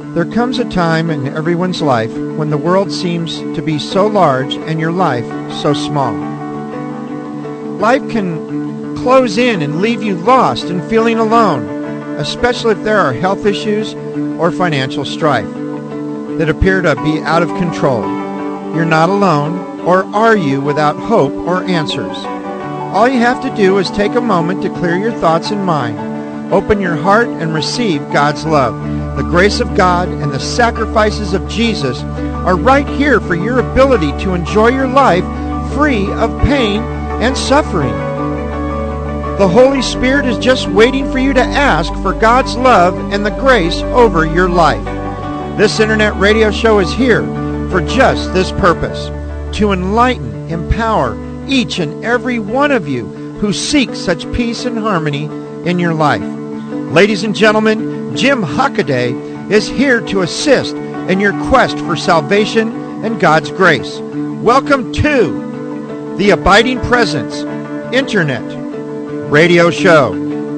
There comes a time in everyone's life when the world seems to be so large and your life so small. Life can close in and leave you lost and feeling alone, especially if there are health issues or financial strife that appear to be out of control. You're not alone, or are you without hope or answers? All you have to do is take a moment to clear your thoughts and mind, open your heart, and receive God's love. The grace of God and the sacrifices of Jesus are right here for your ability to enjoy your life free of pain and suffering. The Holy Spirit is just waiting for you to ask for God's love and the grace over your life. This internet radio show is here for just this purpose, to enlighten, empower each and every one of you who seek such peace and harmony in your life. Ladies and gentlemen, Jim Hockaday is here to assist in your quest for salvation and God's grace. Welcome to the Abiding Presence Internet Radio Show.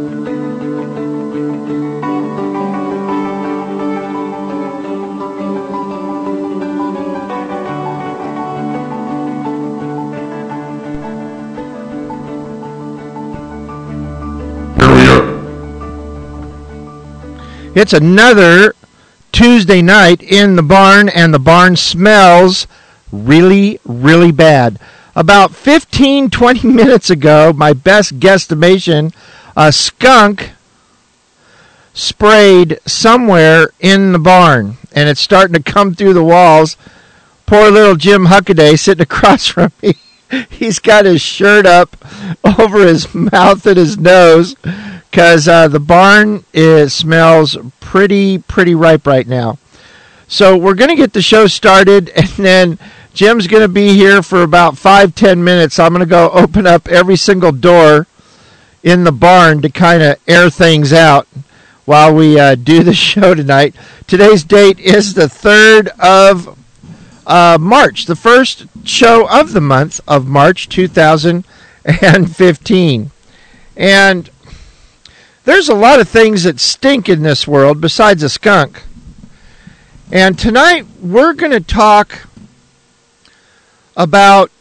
It's another Tuesday night in the barn, and the barn smells really, really bad. About 15-20 minutes ago, my best guesstimation, a skunk sprayed somewhere in the barn, and it's starting to come through the walls. Poor little Jim Hockaday sitting across from me. He's got his shirt up over his mouth and his nose, because the barn smells pretty ripe right now. So we're going to get the show started, and then Jim's going to be here for about 5-10 minutes. I'm going to go open up every single door in the barn to kind of air things out while we do the show tonight. Today's date is the 3rd of March, the first show of the month of March 2015. And there's a lot of things that stink in this world besides a skunk. And tonight we're going to talk about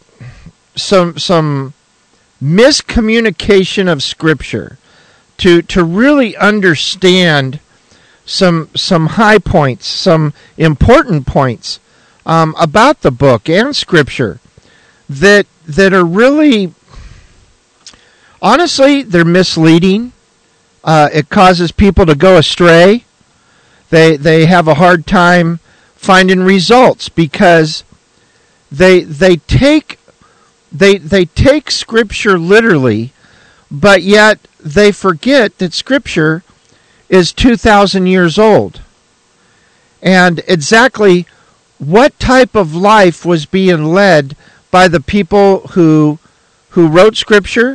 some miscommunication of Scripture to really understand some high points, some important points about the book and Scripture that are really, honestly, they're misleading. It causes people to go astray. They have a hard time finding results because they take Scripture literally, but yet they forget that Scripture is 2,000 years old. And exactly what type of life was being led by the people who wrote Scripture,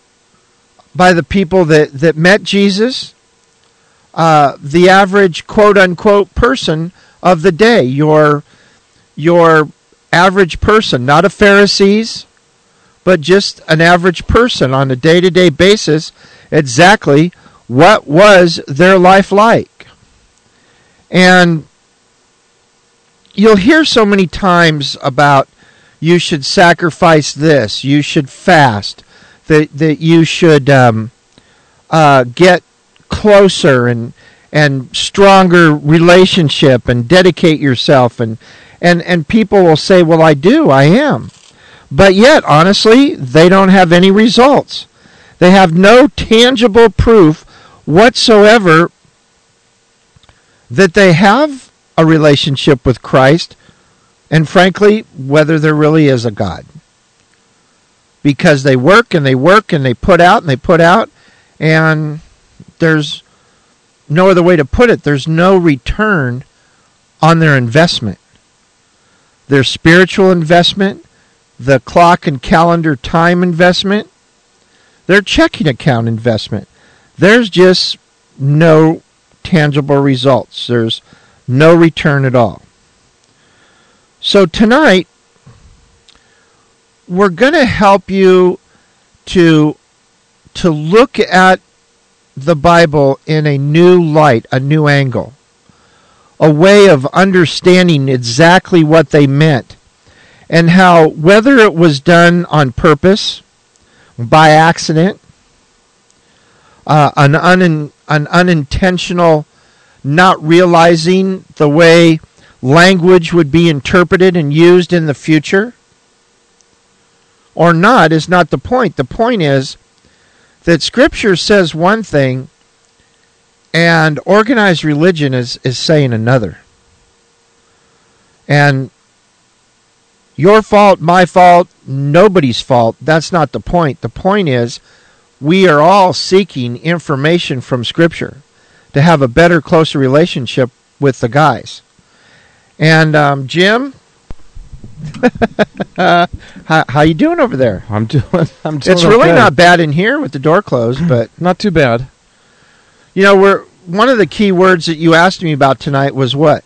by the people that met Jesus, the average quote-unquote person of the day, your average person, not a Pharisees, but just an average person on a day-to-day basis, exactly what was their life like. And you'll hear so many times about you should sacrifice this, you should fast, that you should get closer and stronger relationship and dedicate yourself, and people will say, well, I am. But yet, honestly, they don't have any results. They have no tangible proof whatsoever that they have a relationship with Christ, and frankly, whether there really is a God. Because they work and they work and they put out and they put out, and there's no other way to put it. There's no return on their investment. Their spiritual investment, the clock and calendar time investment, their checking account investment. There's just no tangible results. There's no return at all. So tonight, we're going to help you to look at the Bible in a new light, a new angle. a way of understanding exactly what they meant, and how whether it was done on purpose, by accident, an unintentional not realizing the way language would be interpreted and used in the future, or not, is not the point. The point is that Scripture says one thing and organized religion is saying another. And your fault, my fault, nobody's fault, that's not the point. The point is we are all seeking information from Scripture to have a better, closer relationship with the guys. And Jim, how you doing over there? I'm doing. It's really okay. not bad in here with the door closed, but Not too bad. you know, one of the key words that you asked me about tonight was what?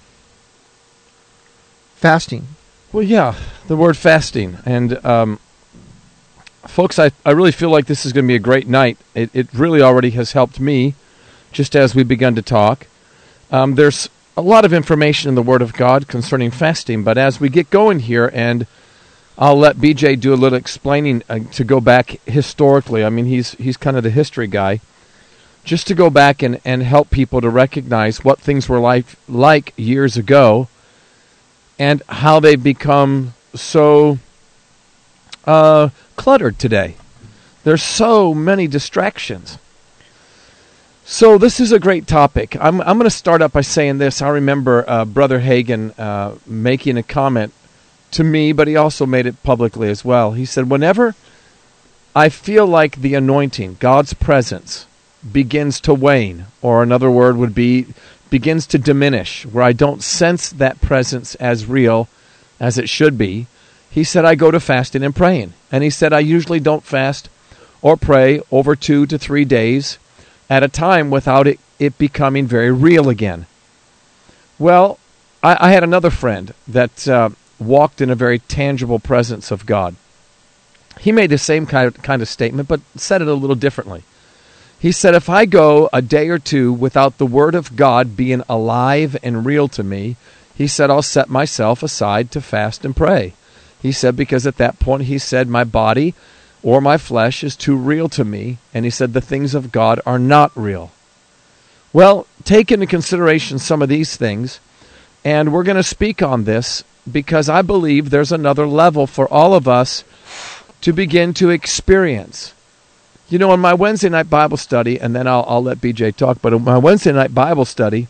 Fasting. Well, yeah, the word fasting. And, folks, I really feel like this is going to be a great night. It really already has helped me, just as we begun to talk. There's a lot of information in the Word of God concerning fasting, but as we get going here, and I'll let BJ do a little explaining to go back historically. I mean, he's kind of the history guy. Just to go back and help people to recognize what things were like years ago and how they've become so cluttered today. There's so many distractions. So this is a great topic. I'm going to start up by saying this. I remember Brother Hagin making a comment to me, but he also made it publicly as well. He said, whenever I feel like the anointing, God's presence, begins to wane, or another word would be begins to diminish, where I don't sense that presence as real as it should be, he said, I go to fasting and praying. And he said, I usually don't fast or pray over 2 to 3 days at a time without it becoming very real again. Well, I had another friend that walked in a very tangible presence of God. He made the same kind of statement, but said it a little differently. He said, if I go a day or two without the Word of God being alive and real to me, he said, I'll set myself aside to fast and pray. He said, because at that point, he said, my body or my flesh is too real to me, and he said the things of God are not real. Well, take into consideration some of these things, and we're going to speak on this because I believe there's another level for all of us to begin to experience. You know, in my Wednesday night Bible study, and then I'll let BJ talk, but in my Wednesday night Bible study,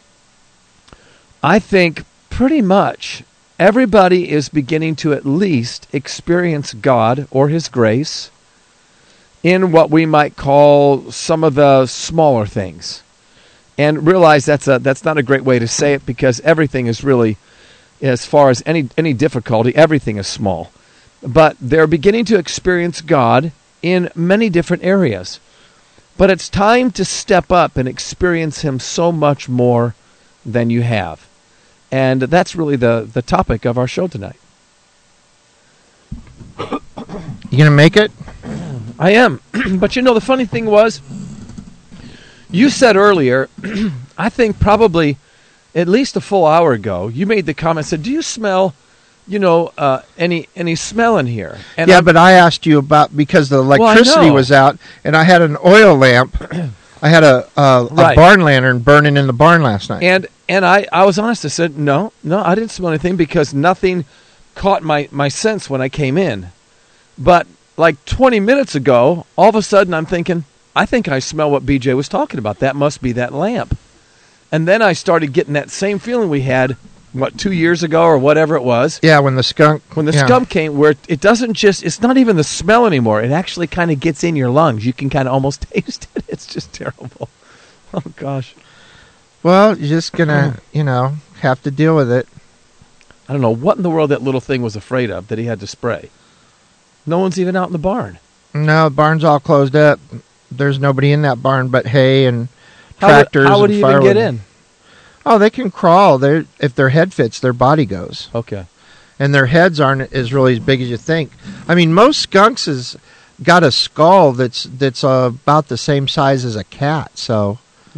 I think pretty much everybody is beginning to at least experience God or His grace in what we might call some of the smaller things. And realize that's not a great way to say it, because everything is really, as far as any difficulty, everything is small. But they're beginning to experience God in many different areas. But it's time to step up and experience Him so much more than you have. And that's really the topic of our show tonight. You going to make it? I am. But you know, the funny thing was, you said earlier, I think probably at least a full hour ago, you made the comment, said, do you smell, any smell in here? And yeah, but I asked you about, because the electricity was out, and I had an oil lamp. I had a Right. barn lantern burning in the barn last night. And I was honest. I said, no, I didn't smell anything, because nothing caught my sense when I came in. But like 20 minutes ago, all of a sudden I'm thinking, I think I smell what BJ was talking about. That must be that lamp. And then I started getting that same feeling we had, 2 years ago or whatever it was. Yeah, when the skunk... skunk came, where it doesn't just, it's not even the smell anymore. It actually kind of gets in your lungs. You can kind of almost taste it. It's just terrible. Oh, gosh. Well, you're just going to, have to deal with it. I don't know what in the world that little thing was afraid of that he had to spray. No one's even out in the barn. No, the barn's all closed up. There's nobody in that barn but hay and tractors and firewood. How would he even get in? Oh, they can crawl. If their head fits, their body goes. Okay. And their heads aren't as really as big as you think. I mean, most skunks has got a skull that's about the same size as a cat. So, yeah,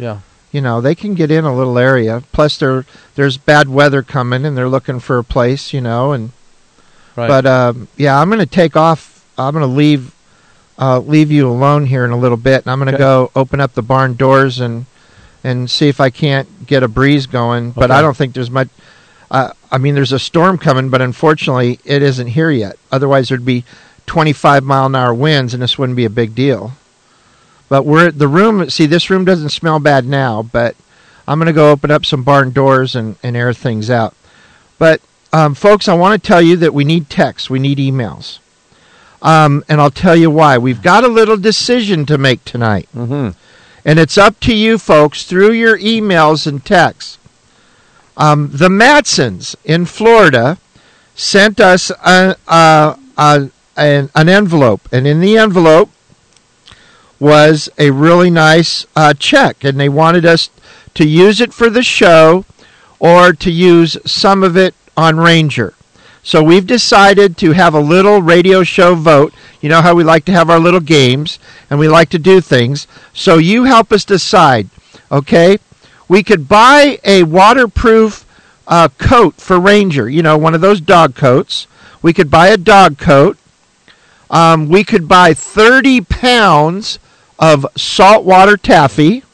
they can get in a little area. Plus, there's bad weather coming, and they're looking for a place, and. Right. But I'm going to take off. I'm going to leave you alone here in a little bit, and I'm going to go open up the barn doors and see if I can't get a breeze going. But I don't think there's much. There's a storm coming, but unfortunately, it isn't here yet. Otherwise, there'd be 25-mile-an-hour winds, and this wouldn't be a big deal. But the room. See, this room doesn't smell bad now, but I'm going to go open up some barn doors and air things out. But folks, I want to tell you that we need texts, we need emails. And I'll tell you why. We've got a little decision to make tonight. Mm-hmm. And it's up to you folks through your emails and texts. The Matsons in Florida sent us an envelope. And in the envelope was a really nice check. And they wanted us to use it for the show or to use some of it on Ranger. So we've decided to have a little radio show vote. You know how we like to have our little games, and we like to do things. So you help us decide, okay? We could buy a waterproof coat for Ranger, one of those dog coats. We could buy a dog coat. We could buy 30 pounds of saltwater taffy.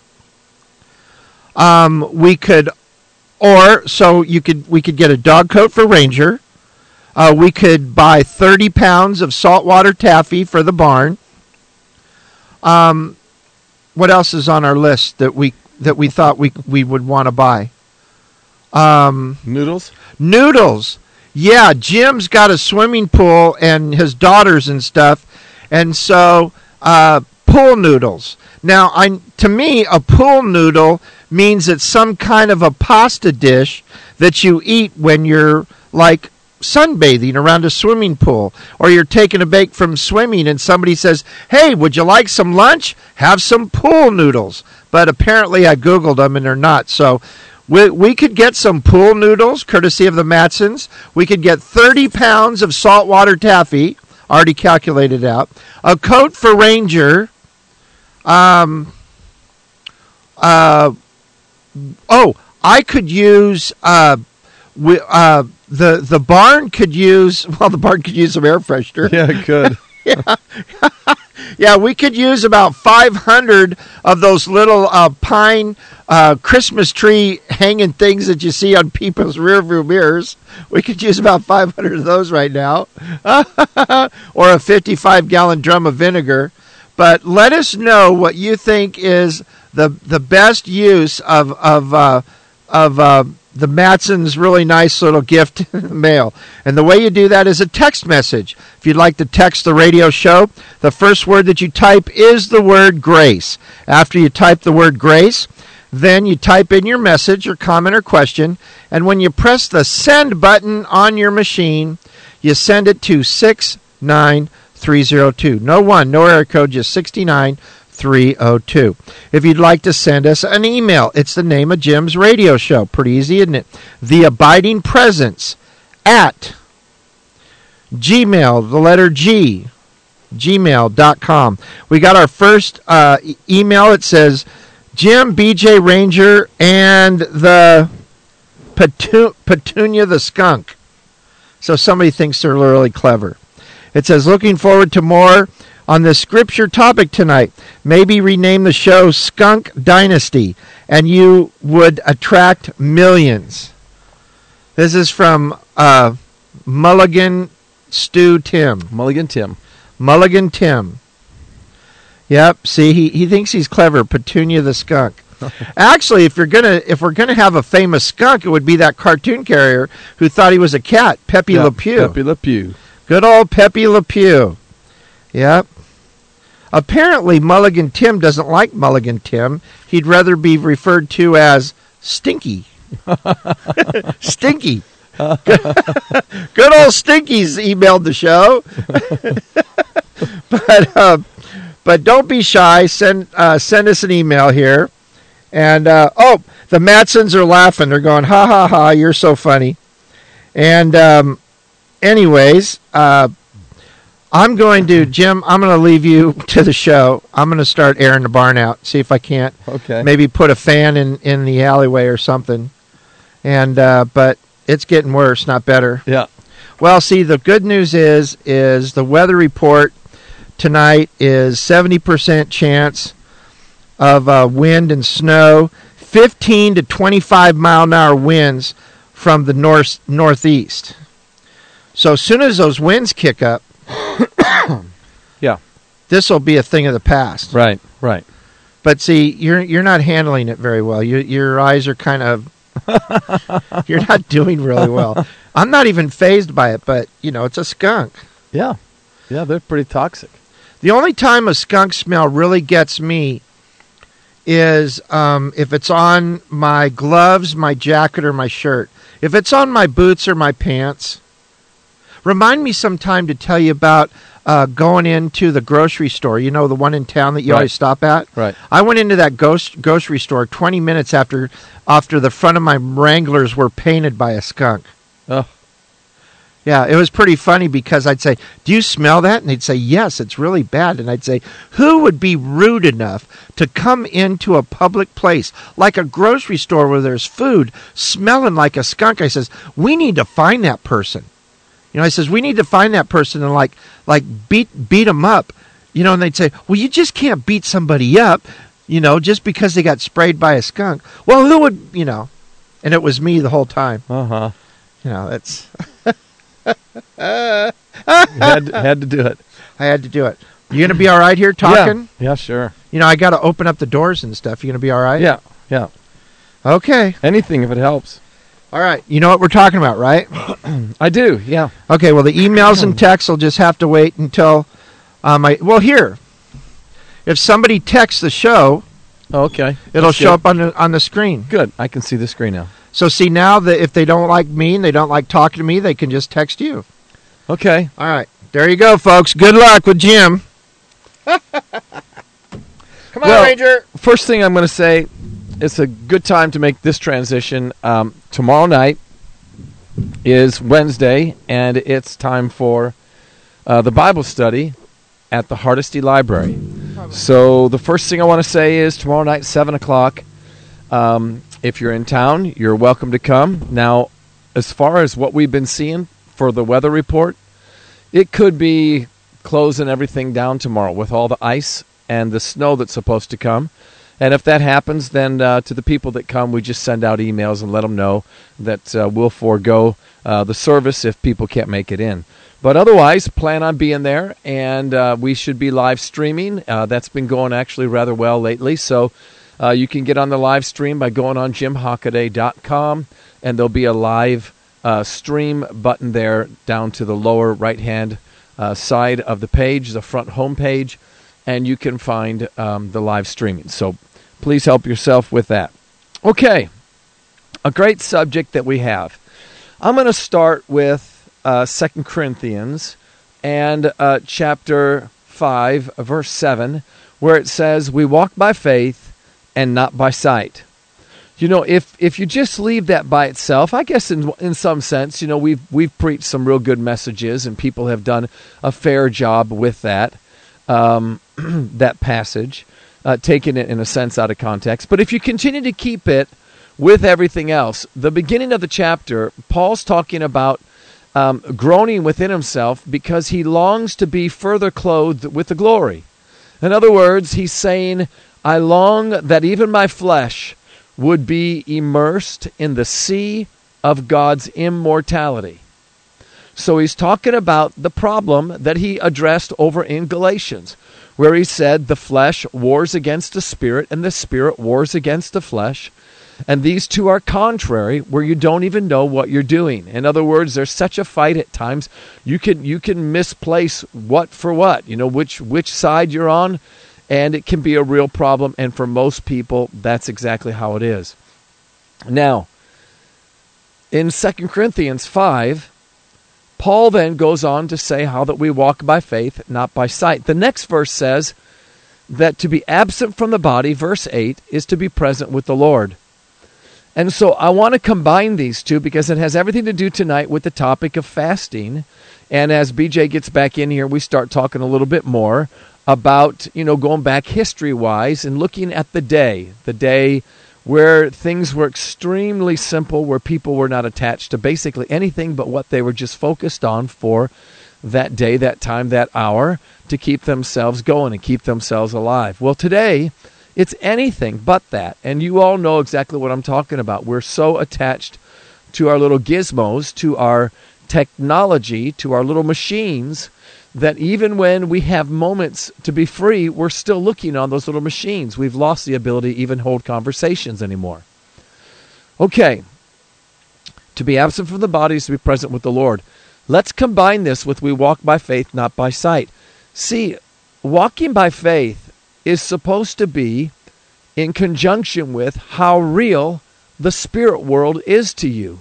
We could get a dog coat for Ranger. We could buy 30 pounds of saltwater taffy for the barn. What else is on our list that we thought we would want to buy? Noodles? Noodles. Yeah, Jim's got a swimming pool and his daughters and stuff. And so pool noodles. Now, to me, a pool noodle means it's some kind of a pasta dish that you eat when you're like sunbathing around a swimming pool, or you're taking a break from swimming and somebody says, hey, would you like some lunch? Have some pool noodles. But apparently I Googled them and they're not. So we could get some pool noodles, courtesy of the Matsons. We could get 30 pounds of saltwater taffy, already calculated out. A coat for Ranger. I could use the barn could use some air freshener. Yeah, it could. Yeah, we could use about 500 of those little pine Christmas tree hanging things that you see on people's rearview mirrors. We could use about 500 of those right now, or a 55-gallon drum of vinegar. But let us know what you think is the best use of the Matson's really nice little gift in the mail. And the way you do that is a text message. If you'd like to text the radio show, the first word that you type is the word grace. After you type the word grace, then you type in your message or comment or question, and when you press the send button on your machine, you send it to 69302. No one, no area code, just 69302. If you'd like to send us an email, it's the name of Jim's radio show. Pretty easy, isn't it? The Abiding Presence at Gmail, the letter G, gmail.com. We got our first email. It says, Jim, BJ Ranger, and the Petunia the Skunk. So somebody thinks they're really clever. It says, looking forward to more on the scripture topic tonight. Maybe rename the show Skunk Dynasty, and you would attract millions. This is from Mulligan Stu Tim. Mulligan Tim. Mulligan Tim. Yep. See, he thinks he's clever. Petunia the Skunk. Actually, if we're gonna have a famous skunk, it would be that cartoon carrier who thought he was a cat, Pepe Le Pew. Pepe Le Pew. Good old Pepe Le Pew. Yep. Apparently, Mulligan Tim doesn't like Mulligan Tim. He'd rather be referred to as Stinky. Stinky. Good old Stinky's emailed the show. But don't be shy. Send us an email here. And, the Matsons are laughing. They're going, ha, ha, ha, you're so funny. And, anyways, I'm going to, Jim, I'm going to leave you to the show. I'm going to start airing the barn out, see if I can't maybe put a fan in the alleyway or something. And but it's getting worse, not better. Yeah. Well, see, the good news is the weather report tonight is 70% chance of wind and snow, 15 to 25 mile-an-hour winds from the northeast. So as soon as those winds kick up, yeah, this will be a thing of the past. Right. But see, you're not handling it very well. Your eyes are kind of you're not doing really well. I'm not even fazed by it, but it's a skunk. Yeah, they're pretty toxic. The only time a skunk smell really gets me is if it's on my gloves, my jacket, or my shirt. If it's on my boots or my pants. Remind me sometime to tell you about going into the grocery store, the one in town that you always stop at. Right. I went into that grocery store 20 minutes after the front of my Wranglers were painted by a skunk. Oh. Yeah, it was pretty funny because I'd say, "Do you smell that?" And they'd say, "Yes, it's really bad." And I'd say, "Who would be rude enough to come into a public place like a grocery store where there's food smelling like a skunk?" I says, "We need to find that person." I says, "We need to find that person and like beat them up." And they'd say, "Well, you just can't beat somebody up, just because they got sprayed by a skunk." Well, who would, And it was me the whole time. Uh-huh. It's... had to do it. I had to do it. You going to be all right here talking? Yeah, sure. I got to open up the doors and stuff. You going to be all right? Yeah. Okay. Anything if it helps. All right. You know what we're talking about, right? I do, yeah. Okay, well, the emails and texts will just have to wait until here. If somebody texts the show, okay, it'll show up on the screen. Good. I can see the screen now. So see, now that if they don't like me and they don't like talking to me, they can just text you. Okay. All right. There you go, folks. Good luck with Jim. Come on, Ranger. First thing I'm going to say, it's a good time to make this transition. Tomorrow night is Wednesday, and it's time for the Bible study at the Hardesty Library. So the first thing I want to say is tomorrow night, 7 o'clock. If you're in town, you're welcome to come. Now, as far as what we've been seeing for the weather report, it could be closing everything down tomorrow with all the ice and the snow that's supposed to come. And if that happens, then to the people that come, we just send out emails and let them know that we'll forego the service if people can't make it in. But otherwise, plan on being there, and we should be live streaming. That's been going actually rather well lately. So you can get on the live stream by going on jimhockaday.com, and there'll be a live stream button there down to the lower right-hand side of the page, the front home page, and you can find the live streaming. So please help yourself with that. Okay, a great subject that we have. I'm going to start with 2 Corinthians and chapter 5, verse 7, where it says, "We walk by faith and not by sight." If you just leave that by itself, I guess in some sense, we've preached some real good messages, and people have done a fair job with that. That passage, taking it in a sense out of context. But if you continue to keep it with everything else, the beginning of the chapter, Paul's talking about groaning within himself because he longs to be further clothed with the glory. In other words, he's saying, I long that even my flesh would be immersed in the sea of God's immortality. So he's talking about the problem that he addressed over in Galatians, where he said the flesh wars against the spirit and the spirit wars against the flesh. And these two are contrary, where you don't even know what you're doing. In other words, there's such a fight at times, you can misplace what for what, which side you're on, and it can be a real problem. And for most people, that's exactly how it is. Now, in 2 Corinthians 5, Paul then goes on to say how that we walk by faith, not by sight. The next verse says that to be absent from the body, verse 8, is to be present with the Lord. And so I want to combine these two because it has everything to do tonight with the topic of fasting. And as BJ gets back in here, we start talking a little bit more about, going back history-wise and looking at the day where things were extremely simple, where people were not attached to basically anything but what they were just focused on for that day, that time, that hour, to keep themselves going and keep themselves alive. Well, today, it's anything but that. And you all know exactly what I'm talking about. We're so attached to our little gizmos, to our technology, to our little machines, that even when we have moments to be free, we're still looking on those little machines. We've lost the ability to even hold conversations anymore. Okay, to be absent from the body is to be present with the Lord. Let's combine this with we walk by faith, not by sight. See, walking by faith is supposed to be in conjunction with how real the spirit world is to you.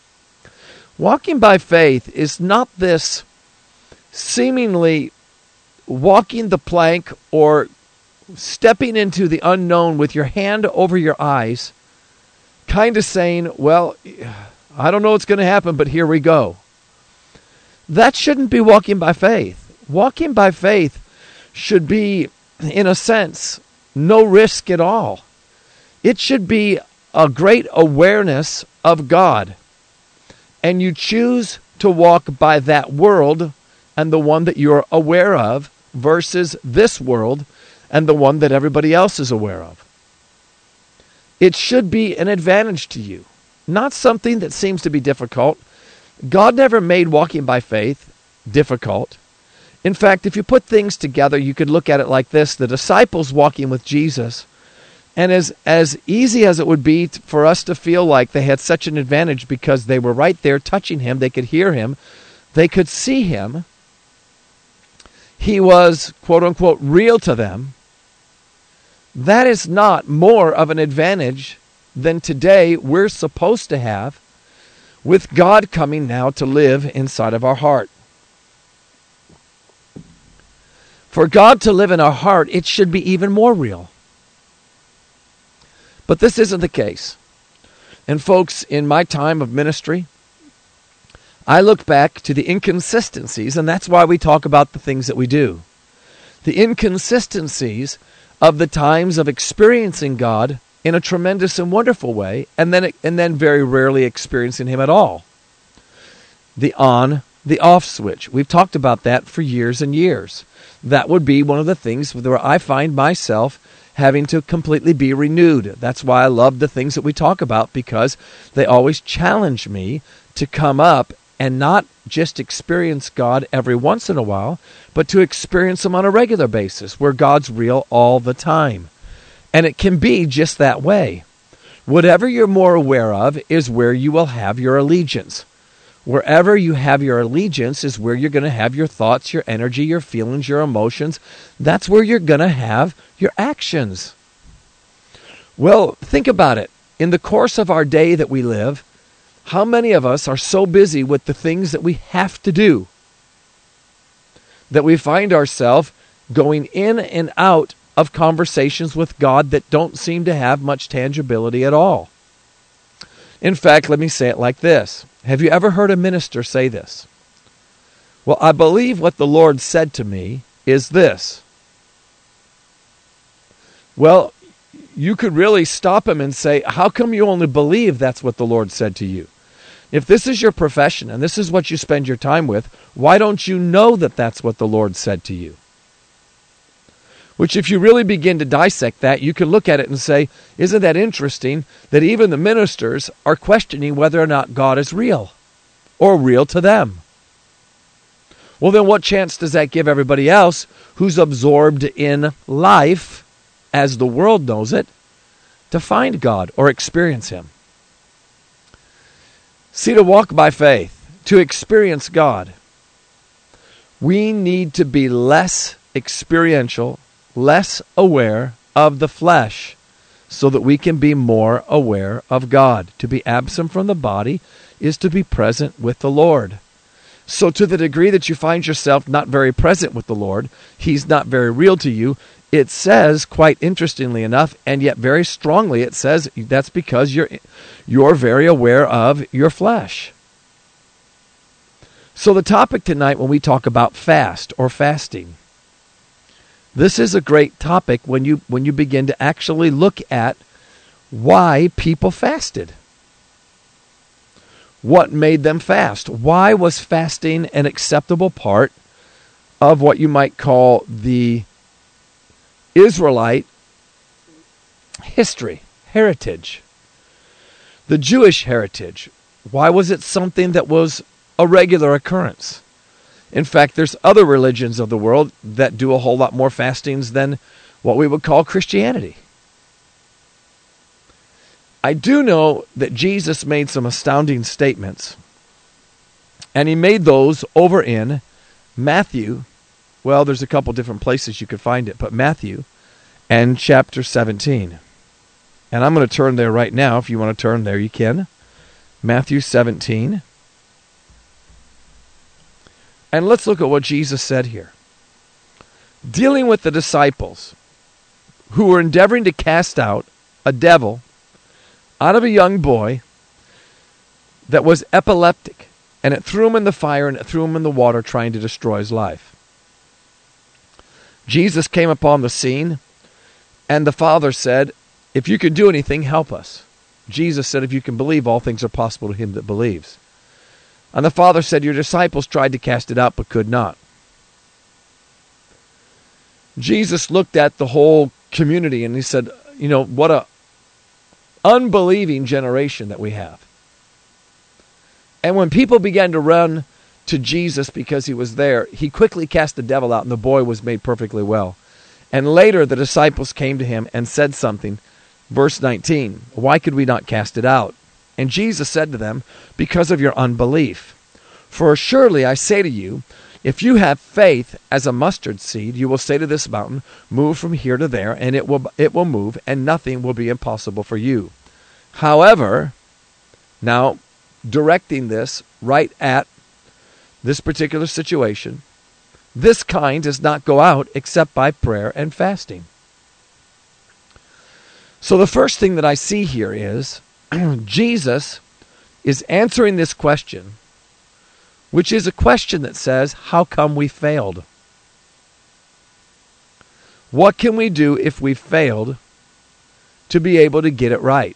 Walking by faith is not this seemingly walking the plank or stepping into the unknown with your hand over your eyes, kind of saying, well, I don't know what's going to happen, but here we go. That shouldn't be walking by faith. Walking by faith should be, in a sense, no risk at all. It should be a great awareness of God. And you choose to walk by that world and the one that you're aware of versus this world and the one that everybody else is aware of. It should be an advantage to you, not something that seems to be difficult. God never made walking by faith difficult. In fact, if you put things together, you could look at it like this. The disciples walking with Jesus, and as easy as it would be for us to feel like they had such an advantage because they were right there touching him, they could hear him, they could see him, he was, quote unquote, real to them. That is not more of an advantage than today we're supposed to have with God coming now to live inside of our heart. For God to live in our heart, it should be even more real. But this isn't the case. And folks, in my time of ministry, I look back to the inconsistencies, and that's why we talk about the things that we do. The inconsistencies of the times of experiencing God in a tremendous and wonderful way, and then very rarely experiencing him at all. The on, the off switch. We've talked about that for years and years. That would be one of the things where I find myself having to completely be renewed. That's why I love the things that we talk about, because they always challenge me to come up and not just experience God every once in a while, but to experience him on a regular basis, where God's real all the time. And it can be just that way. Whatever you're more aware of is where you will have your allegiance. Wherever you have your allegiance is where you're going to have your thoughts, your energy, your feelings, your emotions. That's where you're going to have your actions. Well, think about it. In the course of our day that we live, how many of us are so busy with the things that we have to do that we find ourselves going in and out of conversations with God that don't seem to have much tangibility at all? In fact, let me say it like this. Have you ever heard a minister say this? Well, I believe what the Lord said to me is this. Well, you could really stop him and say, how come you only believe that's what the Lord said to you? If this is your profession and this is what you spend your time with, why don't you know that that's what the Lord said to you? Which, if you really begin to dissect that, you can look at it and say, isn't that interesting that even the ministers are questioning whether or not God is real or real to them? Well, then what chance does that give everybody else who's absorbed in life, as the world knows it, to find God or experience him? See, to walk by faith, to experience God, we need to be less experiential, less aware of the flesh, so that we can be more aware of God. To be absent from the body is to be present with the Lord. So to the degree that you find yourself not very present with the Lord, he's not very real to you, it says, quite interestingly enough, and yet very strongly, it says that's because you're very aware of your flesh. So the topic tonight, when we talk about fast or fasting, this is a great topic when you begin to actually look at why people fasted. What made them fast? Why was fasting an acceptable part of what you might call the Israelite history, heritage, the Jewish heritage? Why was it something that was a regular occurrence? In fact, there's other religions of the world that do a whole lot more fastings than what we would call Christianity. I do know that Jesus made some astounding statements, and he made those over in Matthew. Well, there's a couple different places you could find it, but Matthew and chapter 17. And I'm going to turn there right now. If you want to turn there, you can. Matthew 17. And let's look at what Jesus said here. Dealing with the disciples who were endeavoring to cast out a devil out of a young boy that was epileptic, and it threw him in the fire and it threw him in the water, trying to destroy his life. Jesus came upon the scene, and the Father said, "If you can do anything, help us." Jesus said, "If you can believe, all things are possible to him that believes." And the Father said, "Your disciples tried to cast it out, but could not." Jesus looked at the whole community and he said, what a unbelieving generation that we have. And when people began to run to Jesus because he was there, he quickly cast the devil out, and the boy was made perfectly well. And later the disciples came to him and said something. Verse 19, "Why could we not cast it out?" And Jesus said to them, "Because of your unbelief. For surely I say to you, if you have faith as a mustard seed, you will say to this mountain, 'Move from here to there,' and it will move, and nothing will be impossible for you. However," now directing this right at this particular situation, "this kind does not go out except by prayer and fasting." So the first thing that I see here is Jesus is answering this question, which is a question that says, how come we failed? What can we do if we failed to be able to get it right?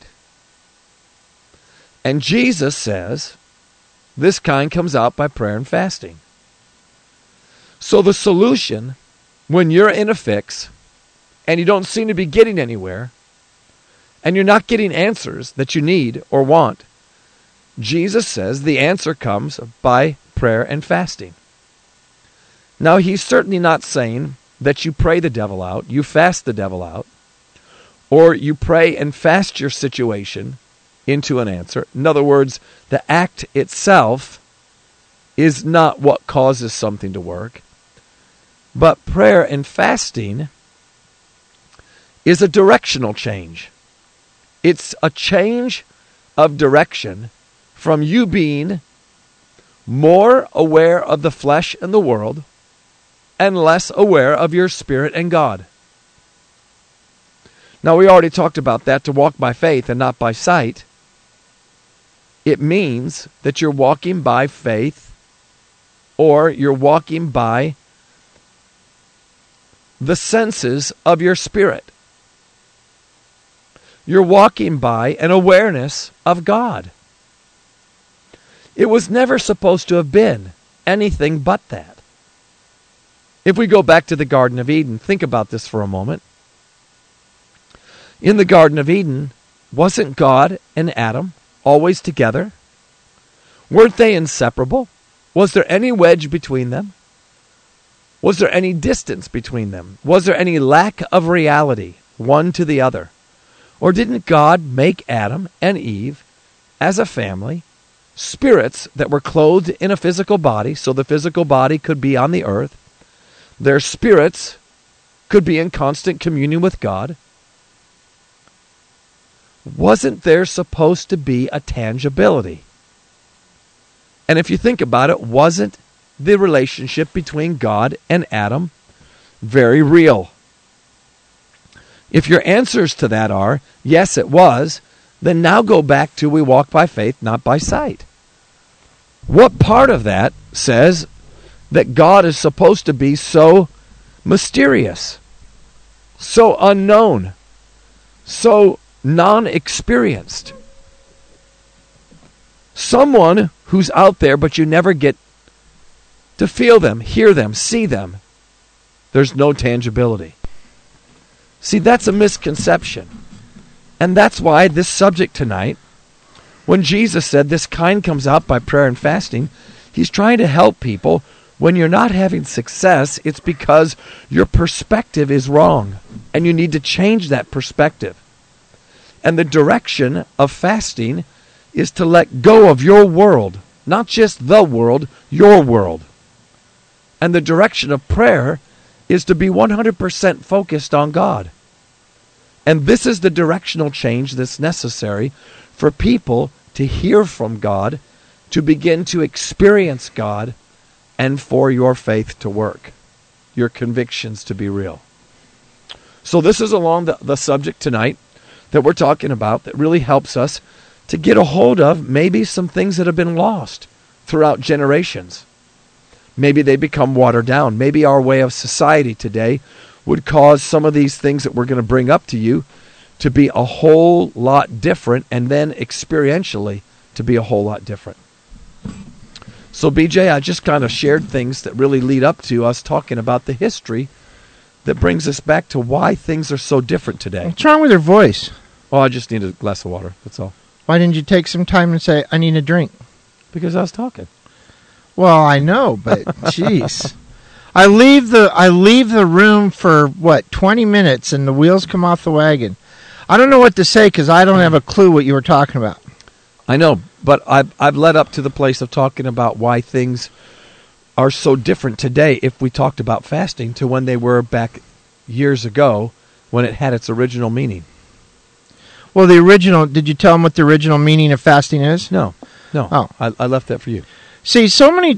And Jesus says, this kind comes out by prayer and fasting. So the solution, when you're in a fix and you don't seem to be getting anywhere, and you're not getting answers that you need or want, Jesus says the answer comes by prayer and fasting. Now, he's certainly not saying that you pray the devil out, you fast the devil out, or you pray and fast your situation into an answer. In other words, the act itself is not what causes something to work. But prayer and fasting is a directional change. It's a change of direction from you being more aware of the flesh and the world and less aware of your spirit and God. Now, we already talked about that, to walk by faith and not by sight. It means that you're walking by faith, or you're walking by the senses of your spirit. You're walking by an awareness of God. It was never supposed to have been anything but that. If we go back to the Garden of Eden, think about this for a moment. In the Garden of Eden, wasn't God and Adam always together? Weren't they inseparable? Was there any wedge between them? Was there any distance between them? Was there any lack of reality, one to the other? Or didn't God make Adam and Eve as a family, spirits that were clothed in a physical body, so the physical body could be on the earth? Their spirits could be in constant communion with God. Wasn't there supposed to be a tangibility? And if you think about it, wasn't the relationship between God and Adam very real? If your answers to that are, yes, it was, then now go back to we walk by faith, not by sight. What part of that says that God is supposed to be so mysterious, so unknown, so non-experienced? Someone who's out there, but you never get to feel them, hear them, see them. There's no tangibility. See, that's a misconception. And that's why this subject tonight, when Jesus said this kind comes out by prayer and fasting, he's trying to help people. When you're not having success, it's because your perspective is wrong, and you need to change that perspective. And the direction of fasting is to let go of your world, not just the world, your world. And the direction of prayer is to be 100% focused on God. And this is the directional change that's necessary for people to hear from God, to begin to experience God, and for your faith to work, your convictions to be real. So this is along the subject tonight that we're talking about that really helps us to get a hold of maybe some things that have been lost throughout generations. Maybe they become watered down. Maybe our way of society today would cause some of these things that we're going to bring up to you to be a whole lot different, and then experientially to be a whole lot different. So BJ, I just kind of shared things that really lead up to us talking about the history that brings us back to why things are so different today. What's wrong with your voice? Oh, I just need a glass of water, that's all. Why didn't you take some time and say, I need a drink? Because I was talking. Well, I know, but jeez. I leave the room for, 20 minutes, and the wheels come off the wagon. I don't know what to say because I don't have a clue what you were talking about. I know, but I've led up to the place of talking about why things are so different today if we talked about fasting to when they were back years ago when it had its original meaning. Well, did you tell them what the original meaning of fasting is? No. Oh. I left that for you. See, so many,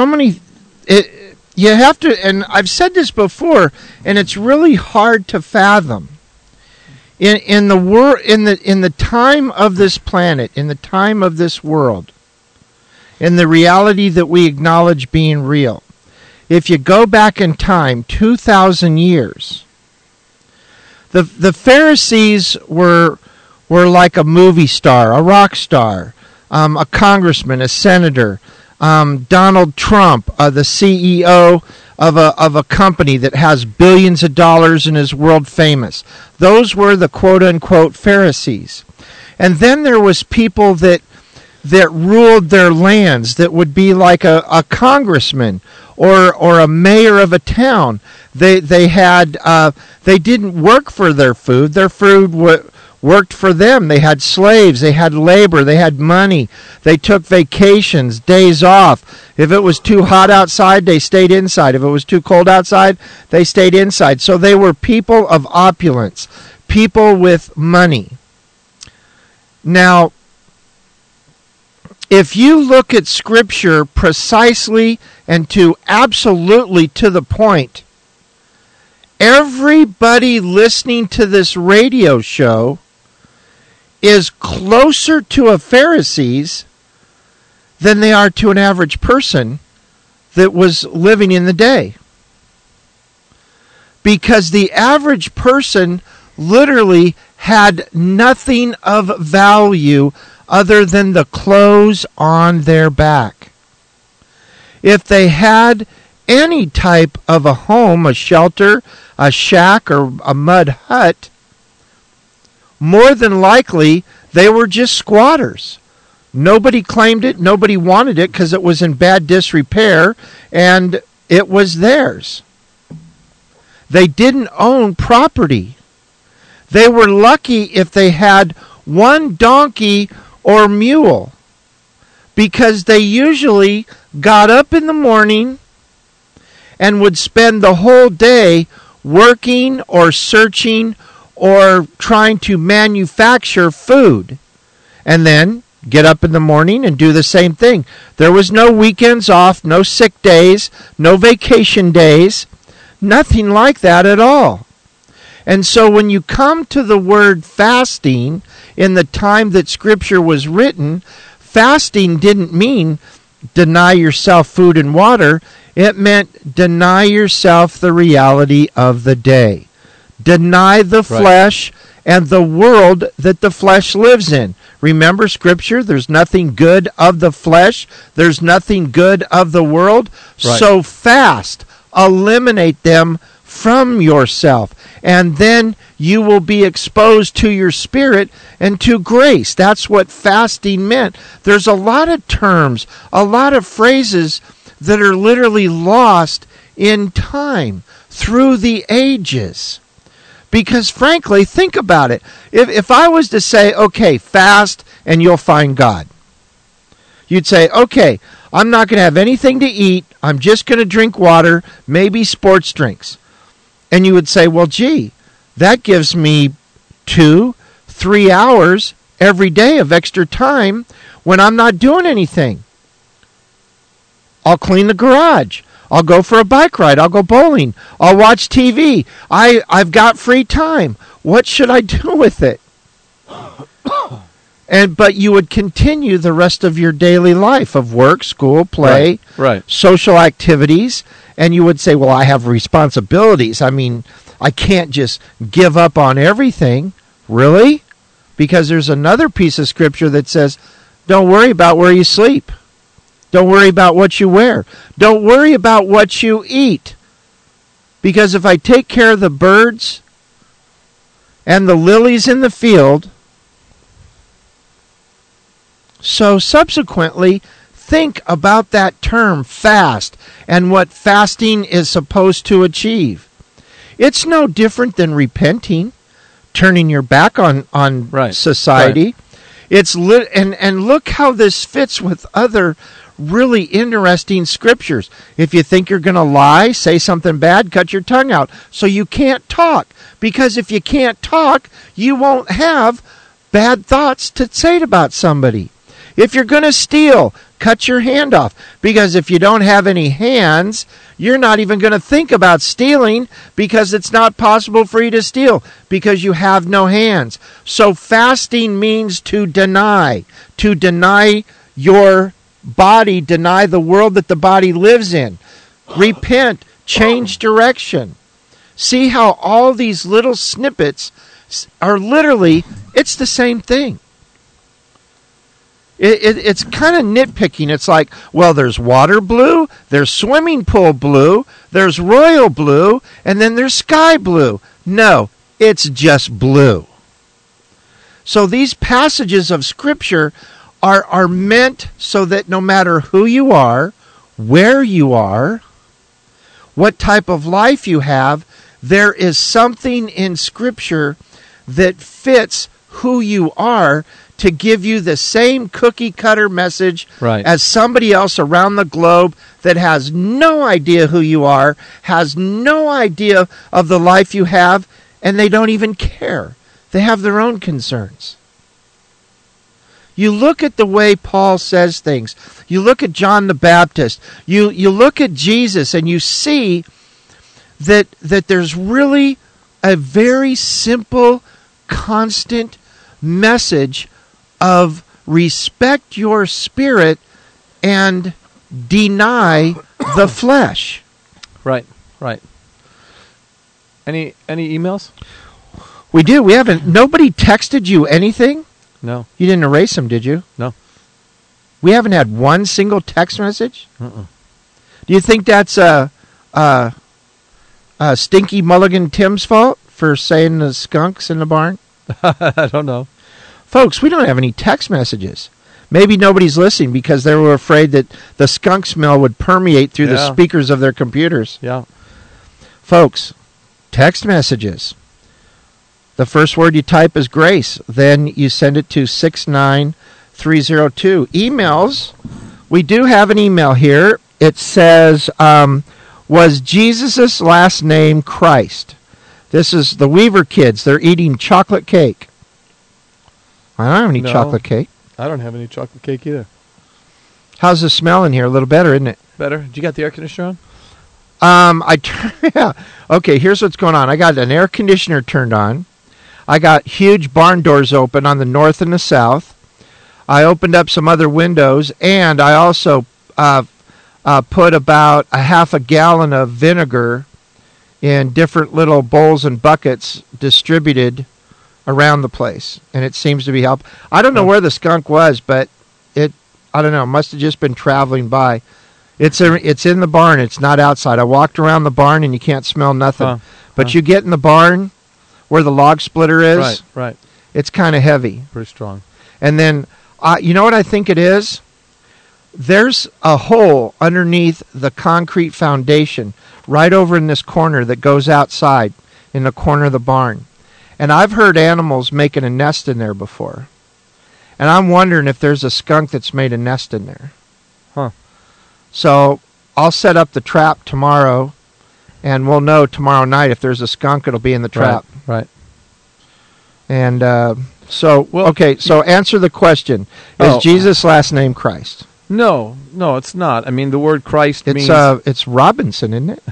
you have to, and I've said this before, and it's really hard to fathom. In the time of this planet, in the time of this world, in the reality that we acknowledge being real, if you go back in time 2,000 years, the Pharisees were like a movie star, a rock star, a congressman, a senator, Donald Trump, the CEO of a company that has billions of dollars and is world famous. Those were the quote-unquote Pharisees. And then there was people that ruled their lands that would be like a congressman or a mayor of a town. They didn't work for their food. Their food worked for them. They had slaves, they had labor, they had money. They took vacations, days off. If it was too hot outside, they stayed inside. If it was too cold outside, they stayed inside. So they were people of opulence, people with money. Now, if you look at Scripture precisely and absolutely to the point, everybody listening to this radio show is closer to a Pharisees than they are to an average person that was living in the day. Because the average person literally had nothing of value other than the clothes on their back. If they had any type of a home, a shelter, a shack, or a mud hut, more than likely they were just squatters. Nobody claimed it, nobody wanted it because it was in bad disrepair, and it was theirs. They didn't own property. They were lucky if they had one donkey or mule, because they usually got up in the morning and would spend the whole day working or searching or trying to manufacture food, and then get up in the morning and do the same thing. There was no weekends off, no sick days, no vacation days, nothing like that at all. And so when you come to the word fasting in the time that Scripture was written, fasting didn't mean deny yourself food and water. It meant deny yourself the reality of the day. Deny the flesh and the world that the flesh lives in. Remember Scripture, there's nothing good of the flesh. There's nothing good of the world. Right. So fast. Eliminate them from yourself. And then you will be exposed to your spirit and to grace. That's what fasting meant. There's a lot of terms, a lot of phrases that are literally lost in time through the ages. Because frankly, think about it. If I was to say, okay, fast and you'll find God. You'd say, okay, I'm not going to have anything to eat. I'm just going to drink water, maybe sports drinks. And you would say, well, gee, that gives me 2-3 hours every day of extra time when I'm not doing anything. I'll clean the garage. I'll go for a bike ride. I'll go bowling. I'll watch TV. I've got free time. What should I do with it? But you would continue the rest of your daily life of work, school, play, social activities, and you would say, well, I have responsibilities. I mean, I can't just give up on everything. Really? Because there's another piece of Scripture that says, don't worry about where you sleep. Don't worry about what you wear. Don't worry about what you eat. Because if I take care of the birds and the lilies in the field, so subsequently, think about that term, fast, and what fasting is supposed to achieve. It's no different than repenting, turning your back on society. Right. It's and look how this fits with other really interesting scriptures. If you think you're going to lie, say something bad, cut your tongue out so you can't talk. Because if you can't talk, you won't have bad thoughts to say about somebody. If you're going to steal, cut your hand off. Because if you don't have any hands, you're not even going to think about stealing because it's not possible for you to steal because you have no hands. So fasting means to deny your body, deny the world that the body lives in. Repent, change direction. See how all these little snippets are literally, it's the same thing. It's kind of nitpicking. It's like, well, there's water blue, there's swimming pool blue, there's royal blue, and then there's sky blue. No, it's just blue. So these passages of Scripture are meant so that no matter who you are, where you are, what type of life you have, there is something in Scripture that fits who you are to give you the same cookie-cutter message as somebody else around the globe that has no idea who you are, has no idea of the life you have, and they don't even care. They have their own concerns. You look at the way Paul says things. You look at John the Baptist. You look at Jesus, and you see that there's really a very simple, constant message of respect your spirit and deny the flesh. Right. Any emails? We do. We haven't. Nobody texted you anything? No. You didn't erase them, did you? No. We haven't had one single text message? Uh-uh. Do you think that's Stinky Mulligan Tim's fault for saying the skunks in the barn? I don't know. Folks, we don't have any text messages. Maybe nobody's listening because they were afraid that the skunk smell would permeate through the speakers of their computers. Yeah. Folks, text messages. The first word you type is grace. Then you send it to 69302. Emails. We do have an email here. It says, was Jesus' last name Christ? This is the Weaver kids. They're eating chocolate cake. I don't have any chocolate cake. I don't have any chocolate cake either. How's the smell in here? A little better, isn't it? Better. Did you got the air conditioner on? Yeah. Okay, here's what's going on. I got an air conditioner turned on. I got huge barn doors open on the north and the south. I opened up some other windows, and I also put about a half a gallon of vinegar in different little bowls and buckets distributed around the place, and it seems to be helping. I don't know where the skunk was, but I don't know, must have just been traveling by. It's in the barn. It's not outside. I walked around the barn, and you can't smell nothing. But you get in the barn where the log splitter is. Right. It's kind of heavy. Pretty strong. And then, you know what I think it is? There's a hole underneath the concrete foundation right over in this corner that goes outside in the corner of the barn. And I've heard animals making a nest in there before. And I'm wondering if there's a skunk that's made a nest in there. Huh. So I'll set up the trap tomorrow, and we'll know tomorrow night if there's a skunk, it'll be in the trap. Right. And so answer the question. Is Jesus' last name Christ? No, it's not. I mean, the word Christ means... It's Robinson, isn't it?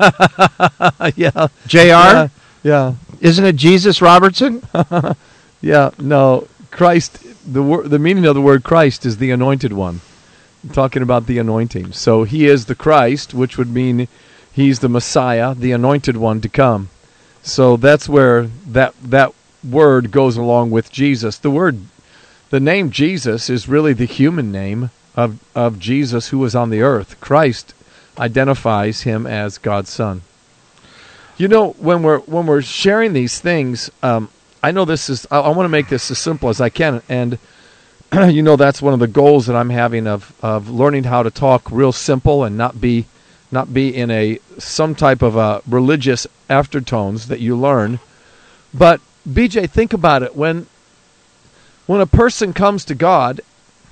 Yeah. J.R.? Yeah. Isn't it Jesus Robertson? Yeah, no. Christ, the meaning of the word Christ is the anointed one. I'm talking about the anointing. So he is the Christ, which would mean he's the Messiah, the anointed one to come. So that's where that word goes along with Jesus. The name Jesus is really the human name of Jesus who was on the earth. Christ identifies him as God's Son. You know, when we're sharing these things, I know this is. I want to make this as simple as I can, and you know that's one of the goals that I'm having of learning how to talk real simple and not be in some type of a religious aftertones that you learn. But BJ, think about it. When a person comes to God,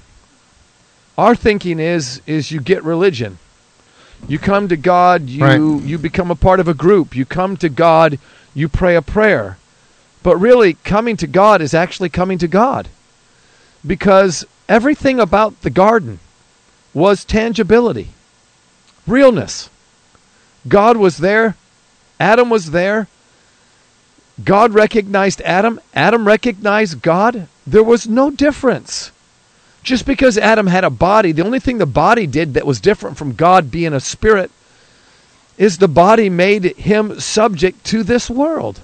our thinking is you get religion. You come to God, you become a part of a group. You come to God, you pray a prayer. But really, coming to God is actually coming to God. Because everything about the garden was tangibility, realness. God was there. Adam was there. God recognized Adam. Adam recognized God. There was no difference. Just because Adam had a body, the only thing the body did that was different from God being a spirit is the body made him subject to this world.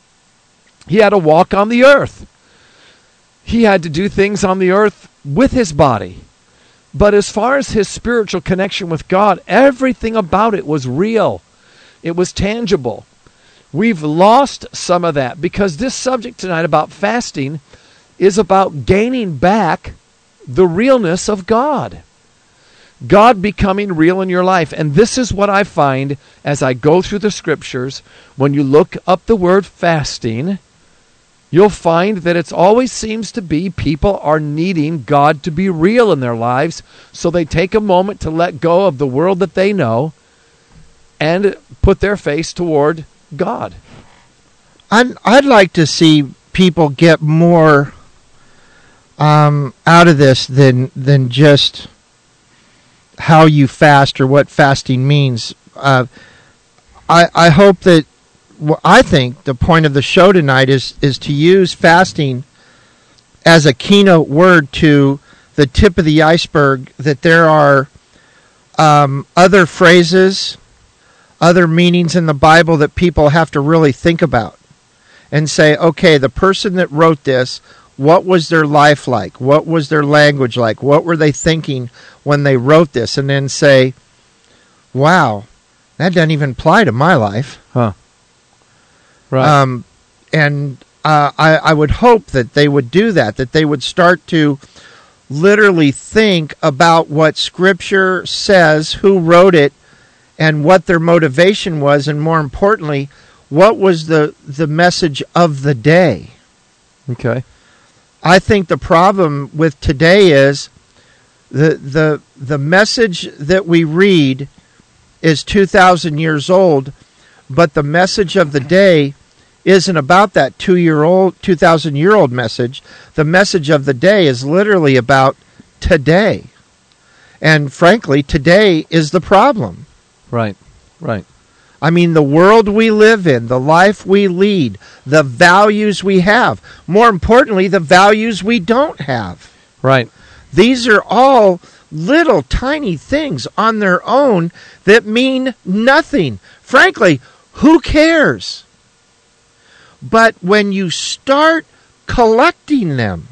He had to walk on the earth. He had to do things on the earth with his body. But as far as his spiritual connection with God, everything about it was real. It was tangible. We've lost some of that because this subject tonight about fasting is about gaining back the realness of God. God becoming real in your life. And this is what I find as I go through the scriptures. When you look up the word fasting, you'll find that it always seems to be people are needing God to be real in their lives, so they take a moment to let go of the world that they know and put their face toward God. I'd like to see people get more out of this than just how you fast or what fasting means. I hope that. Well, I think the point of the show tonight is to use fasting as a keynote word to the tip of the iceberg, that there are other phrases, other meanings in the Bible that people have to really think about and say, okay, the person that wrote this, what was their life like? What was their language like? What were they thinking when they wrote this? And then say, wow, that doesn't even apply to my life. Huh. Right. I would hope that they would do that they would start to literally think about what Scripture says, who wrote it, and what their motivation was, and more importantly, what was the message of the day. Okay. I think the problem with today is the message that we read is 2,000 years old, but the message of the day isn't about that 2,000-year-old message. The message of the day is literally about today. And frankly, today is the problem. Right. Right. I mean, the world we live in, the life we lead, the values we have. More importantly, the values we don't have. Right. These are all little tiny things on their own that mean nothing. Frankly, who cares? But when you start collecting them,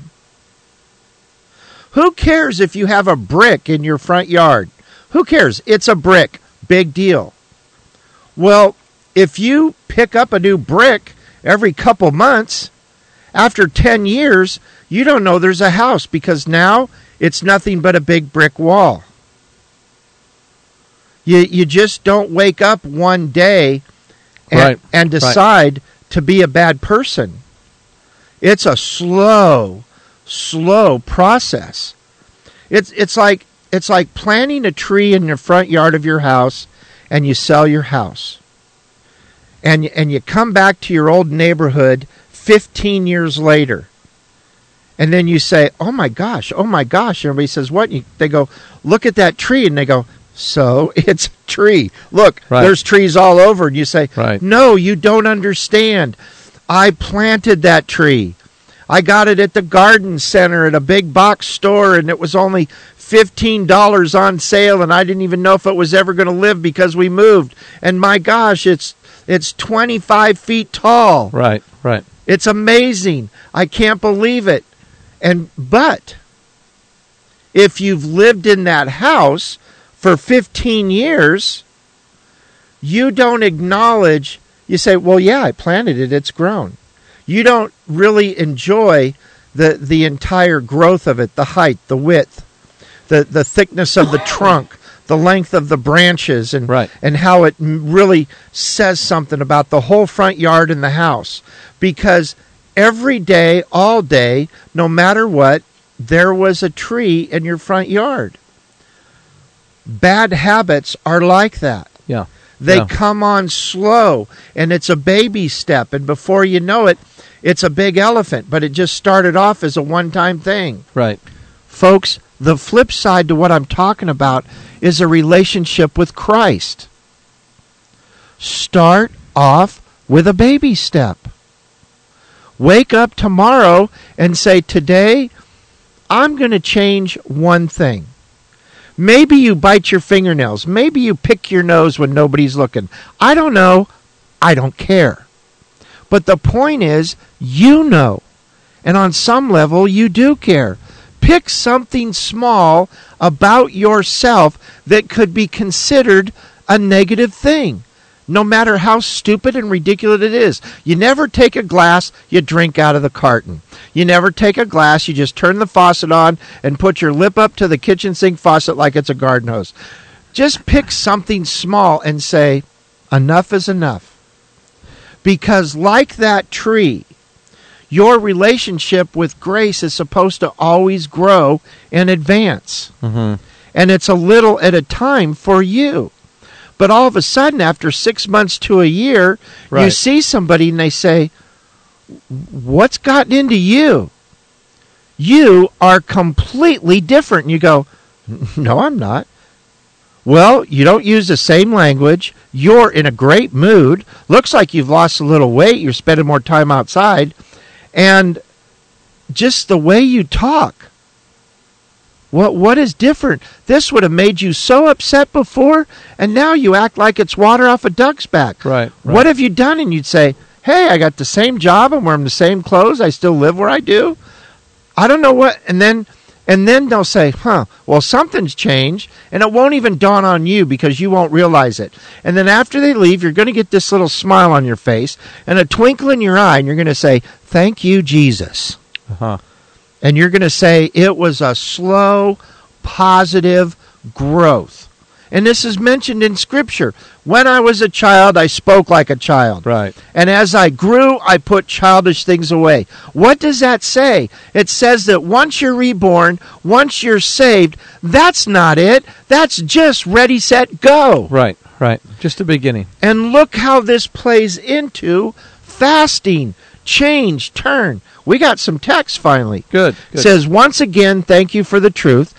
who cares if you have a brick in your front yard? Who cares? It's a brick. Big deal. Well, if you pick up a new brick every couple months, after 10 years, you don't know there's a house because now it's nothing but a big brick wall. You just don't wake up one day and decide to be a bad person. It's a slow process. It's like planting a tree in the front yard of your house and you sell your house. And you come back to your old neighborhood 15 years later. And then you say, oh my gosh. Everybody says, what? They go, look at that tree. And they go, so it's a tree. Look, there's trees all over. And you say, no, you don't understand. I planted that tree. I got it at the garden center at a big box store, and it was only $15 on sale, and I didn't even know if it was ever going to live because we moved. And my gosh, it's 25 feet tall. Right. It's amazing. I can't believe it. But if you've lived in that house for 15 years, you don't acknowledge, you say, well, yeah, I planted it, it's grown. You don't really enjoy the entire growth of it, the height, the width, the thickness of the trunk, the length of the branches, and how it really says something about the whole front yard and the house. Because every day, all day, no matter what, there was a tree in your front yard. Bad habits are like that. Yeah. They come on slow, and it's a baby step, and before you know it, it's a big elephant, but it just started off as a one-time thing. Right. Folks, the flip side to what I'm talking about is a relationship with Christ. Start off with a baby step. Wake up tomorrow and say, today, I'm going to change one thing. Maybe you bite your fingernails. Maybe you pick your nose when nobody's looking. I don't know. I don't care. But the point is, you know. And on some level, you do care. Pick something small about yourself that could be considered a negative thing, no matter how stupid and ridiculous it is. You never take a glass, you drink out of the carton. You never take a glass, you just turn the faucet on and put your lip up to the kitchen sink faucet like it's a garden hose. Just pick something small and say, enough is enough. Because like that tree, your relationship with grace is supposed to always grow and advance. Mm-hmm. And it's a little at a time for you. But all of a sudden, after 6 months to a year, you see somebody and they say, what's gotten into you? You are completely different. And you go, no, I'm not. Well, you don't use the same language. You're in a great mood. Looks like you've lost a little weight. You're spending more time outside. And just the way you talk. What is different? This would have made you so upset before, and now you act like it's water off a duck's back. Right. What have you done? And you'd say, hey, I got the same job. I'm wearing the same clothes. I still live where I do. I don't know what. And then they'll say, well, something's changed, and it won't even dawn on you because you won't realize it. And then after they leave, you're going to get this little smile on your face and a twinkle in your eye, and you're going to say, thank you, Jesus. Uh-huh. And you're going to say it was a slow, positive growth. And this is mentioned in Scripture. When I was a child, I spoke like a child. Right. And as I grew, I put childish things away. What does that say? It says that once you're reborn, once you're saved, that's not it. That's just ready, set, go. Right. Just the beginning. And look how this plays into fasting. Change, turn. We got some text finally. Good. It says, once again, thank you for the truth.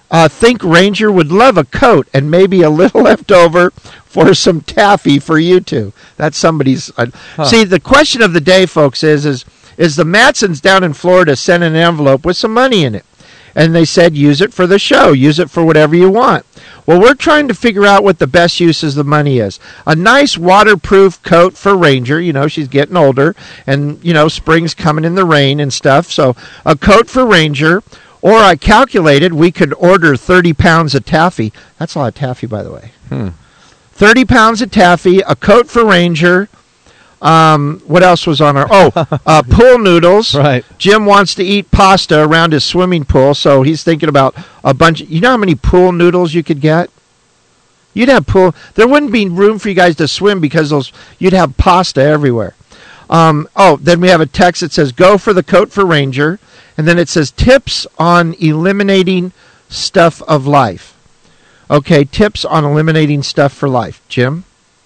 Think Ranger would love a coat and maybe a little left over for some taffy for you two. That's somebody's. See, the question of the day, folks, is the Matsons down in Florida sent an envelope with some money in it? And they said, use it for the show. Use it for whatever you want. Well, we're trying to figure out what the best use of the money is. A nice waterproof coat for Ranger. You know, she's getting older. And, you know, spring's coming in the rain and stuff. So a coat for Ranger. Or I calculated we could order 30 pounds of taffy. That's a lot of taffy, by the way. 30 pounds of taffy, a coat for Ranger. What else was on our... pool noodles. Right. Jim wants to eat pasta around his swimming pool, so he's thinking about a bunch... You know how many pool noodles you could get? You'd have pool... There wouldn't be room for you guys to swim because you'd have pasta everywhere. Then we have a text that says, go for the coat for Ranger. And then it says, tips on eliminating stuff of life. Okay, tips on eliminating stuff for life. Jim?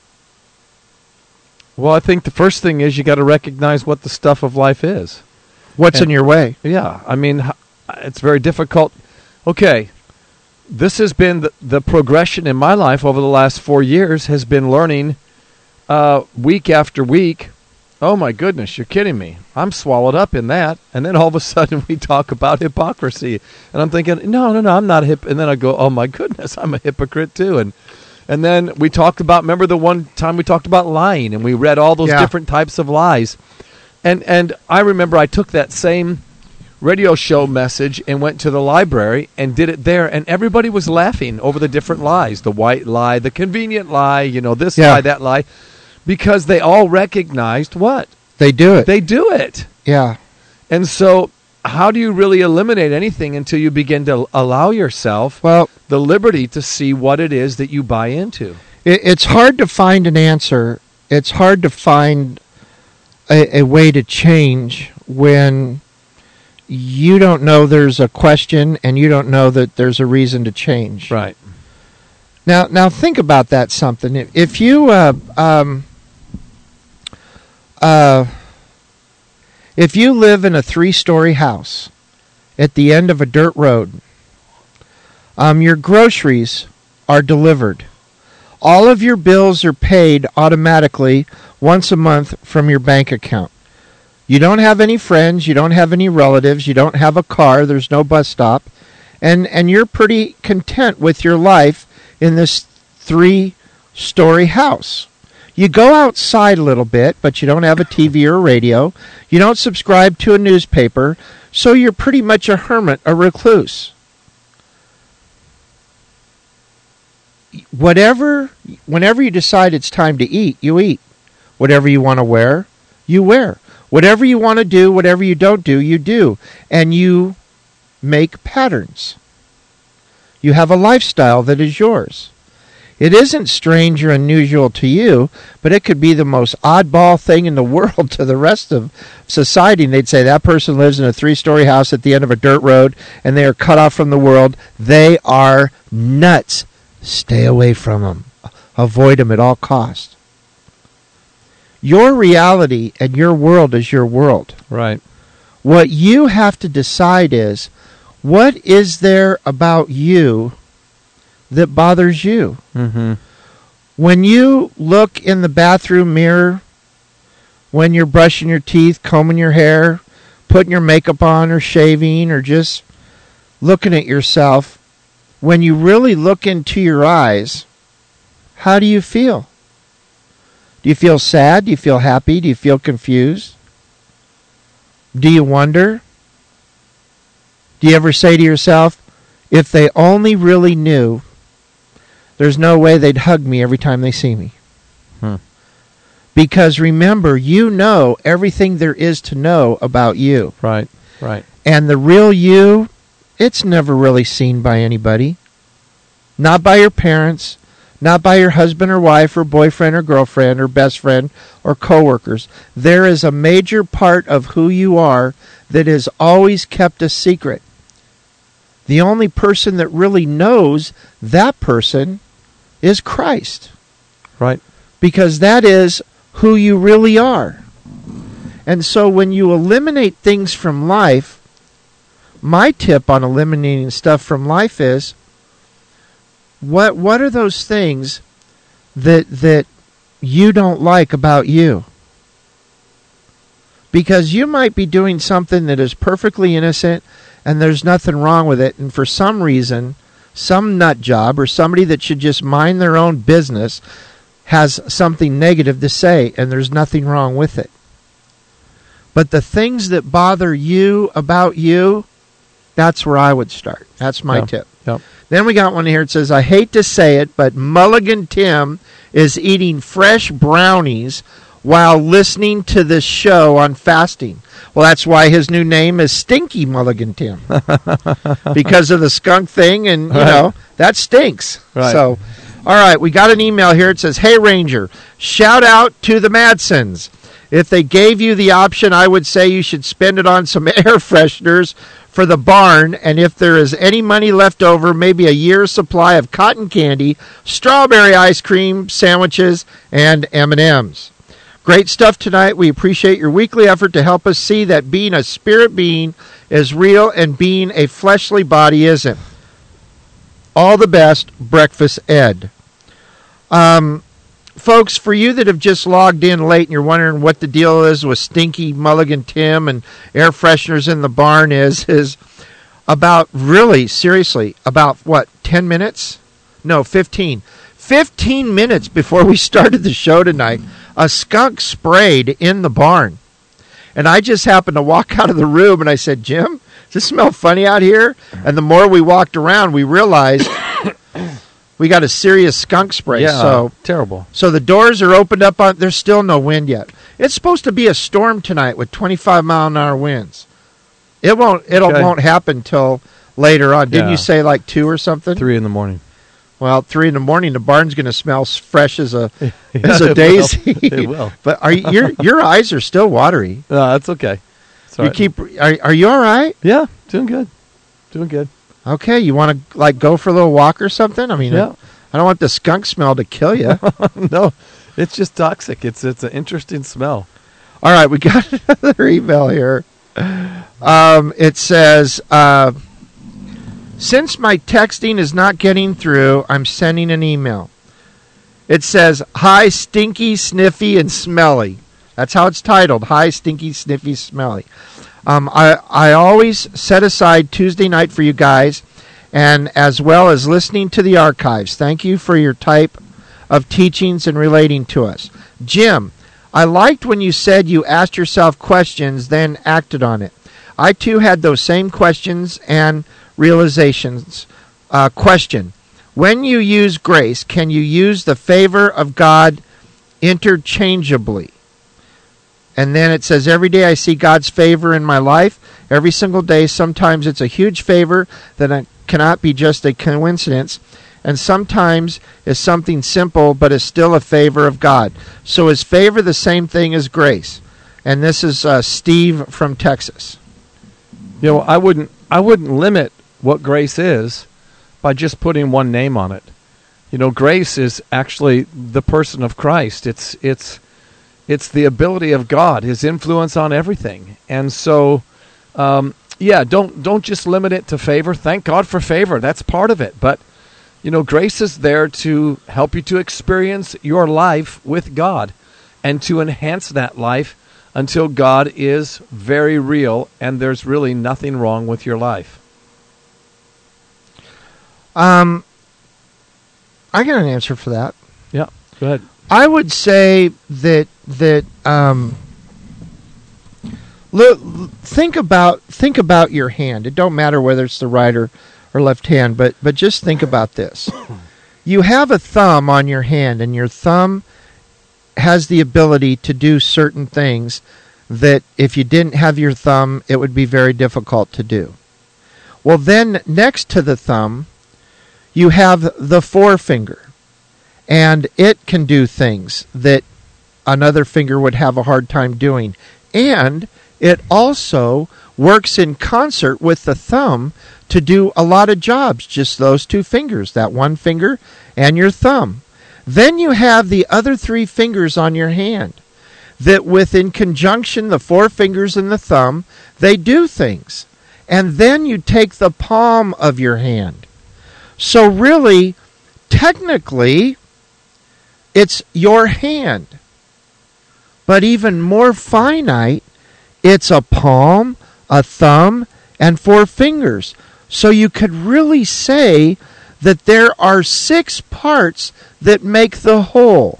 Well, I think the first thing is you got to recognize what the stuff of life is. What's in your way? Yeah, I mean, it's very difficult. Okay, this has been the progression in my life over the last 4 years has been learning week after week. Oh, my goodness, you're kidding me. I'm swallowed up in that. And then all of a sudden we talk about hypocrisy. And I'm thinking, no, I'm not a hypocrite. And then I go, oh, my goodness, I'm a hypocrite too. And then we talked about, remember the one time we talked about lying, and we read all those different types of lies. And I remember I took that same radio show message and went to the library and did it there, and everybody was laughing over the different lies, the white lie, the convenient lie, you know, this lie, that lie, because they all recognized what? They do it. They do it. Yeah. And so how do you really eliminate anything until you begin to allow yourself the liberty to see what it is that you buy into? It's hard to find an answer. It's hard to find a way to change when you don't know there's a question and you don't know that there's a reason to change. Right. Now think about that something. If you if you live in a 3-story house at the end of a dirt road, your groceries are delivered. All of your bills are paid automatically once a month from your bank account. You don't have any friends, you don't have any relatives, you don't have a car, there's no bus stop, and you're pretty content with your life in this 3-story house. You go outside a little bit, but you don't have a TV or a radio. You don't subscribe to a newspaper, so you're pretty much a hermit, a recluse. Whenever you decide it's time to eat, you eat. Whatever you want to wear, you wear. Whatever you want to do, whatever you don't do, you do. And you make patterns. You have a lifestyle that is yours. It isn't strange or unusual to you, but it could be the most oddball thing in the world to the rest of society. And they'd say that person lives in a 3-story house at the end of a dirt road, and they are cut off from the world. They are nuts. Stay away from them. Avoid them at all costs. Your reality and your world is your world. Right. What you have to decide is, what is there about you that bothers you? Mm-hmm. When you look in the bathroom mirror, when you're brushing your teeth, combing your hair, putting your makeup on or shaving or just looking at yourself, when you really look into your eyes, how do you feel? Do you feel sad? Do you feel happy? Do you feel confused? Do you wonder? Do you ever say to yourself, if they only really knew, there's no way they'd hug me every time they see me? Because remember, you know everything there is to know about you. Right. And the real you, it's never really seen by anybody. Not by your parents, not by your husband or wife or boyfriend or girlfriend or best friend or coworkers. There is a major part of who you are that is always kept a secret. The only person that really knows that person is Christ. Right. Because that is who you really are. And so when you eliminate things from life, my tip on eliminating stuff from life is, what are those things that you don't like about you? Because you might be doing something that is perfectly innocent and there's nothing wrong with it, and for some reason, some nut job or somebody that should just mind their own business has something negative to say, and there's nothing wrong with it. But the things that bother you about you, that's where I would start. That's my tip. Yep. Then we got one here. It says, I hate to say it, but Mulligan Tim is eating fresh brownies while listening to this show on fasting. Well, that's why his new name is Stinky Mulligan Tim. Because of the skunk thing, and, you know, that stinks. Right. So, all right, we got an email here. It says, hey, Ranger, shout out to the Madsons. If they gave you the option, I would say you should spend it on some air fresheners for the barn, and if there is any money left over, maybe a year's supply of cotton candy, strawberry ice cream, sandwiches, and M&Ms. Great stuff tonight. We appreciate your weekly effort to help us see that being a spirit being is real and being a fleshly body isn't. All the best, Breakfast Ed. Folks, for you that have just logged in late and you're wondering what the deal is with Stinky Mulligan Tim and air fresheners in the barn is about, really, seriously, about, 10 minutes? No, 15. 15 minutes before we started the show tonight, a skunk sprayed in the barn. And I just happened to walk out of the room and I said, Jim, does this smell funny out here? And the more we walked around, we realized we got a serious skunk spray. Yeah, so terrible. So the doors are opened up. There's still no wind yet. It's supposed to be a storm tonight with 25-mile-an-hour winds. It won't happen till later on. Didn't you say like 2 or something? 3 in the morning. Well, 3 in the morning, the barn's going to smell fresh as a daisy. It will. But your eyes are still watery. No, that's okay. Are you all right? Yeah, doing good. Doing good. Okay, you want to go for a little walk or something? I mean, yeah. I don't want the skunk smell to kill you. No, it's just toxic. It's an interesting smell. All right, we got another email here. It says, since my texting is not getting through, I'm sending an email. It says, hi, stinky, sniffy, and smelly. That's how it's titled, hi, stinky, sniffy, smelly. I always set aside Tuesday night for you guys, and as well as listening to the archives. Thank you for your type of teachings and relating to us. Jim, I liked when you said you asked yourself questions, then acted on it. I, too, had those same questions and realizations. Question. When you use grace, can you use the favor of God interchangeably? And then it says, every day I see God's favor in my life. Every single day, sometimes it's a huge favor that cannot be just a coincidence. And sometimes it's something simple, but it's still a favor of God. So is favor the same thing as grace? And this is Steve from Texas. You know, I wouldn't limit what grace is by just putting one name on it. You know, grace is actually the person of Christ. It's the ability of God, His influence on everything. And so, don't just limit it to favor. Thank God for favor. That's part of it. But, you know, grace is there to help you to experience your life with God and to enhance that life until God is very real and there's really nothing wrong with your life. I got an answer for that. Yeah, go ahead. I would say that think about your hand. It don't matter whether it's the right or left hand, but just think about this. You have a thumb on your hand, and your thumb has the ability to do certain things that if you didn't have your thumb, it would be very difficult to do. Well, then next to the thumb, you have the forefinger. And it can do things that another finger would have a hard time doing. And it also works in concert with the thumb to do a lot of jobs, just those two fingers, that one finger and your thumb. Then you have the other 3 fingers on your hand that with in conjunction, the 4 fingers and the thumb, they do things. and then you take the palm of your hand. So really, technically, it's your hand. But even more finite, it's a palm, a thumb, and 4 fingers. So you could really say that there are 6 parts that make the whole.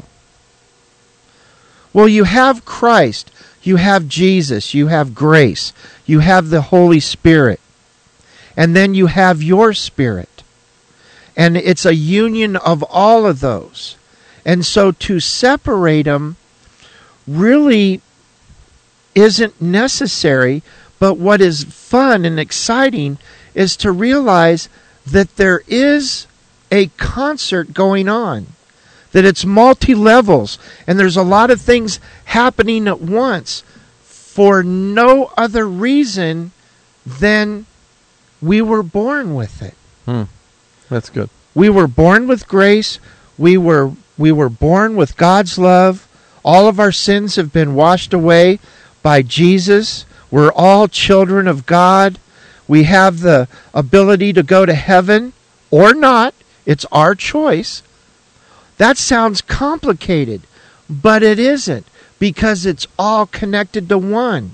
Well, you have Christ, you have Jesus, you have grace, you have the Holy Spirit, and then you have your spirit. And it's a union of all of those. And so to separate them really isn't necessary, but what is fun and exciting is to realize that there is a concert going on, that it's multi-levels, and there's a lot of things happening at once for no other reason than we were born with it. That's good. We were born with grace. We were born with God's love. All of our sins have been washed away by Jesus. We're all children of God. We have the ability to go to heaven or not. It's our choice. That sounds complicated, but it isn't, because it's all connected to one.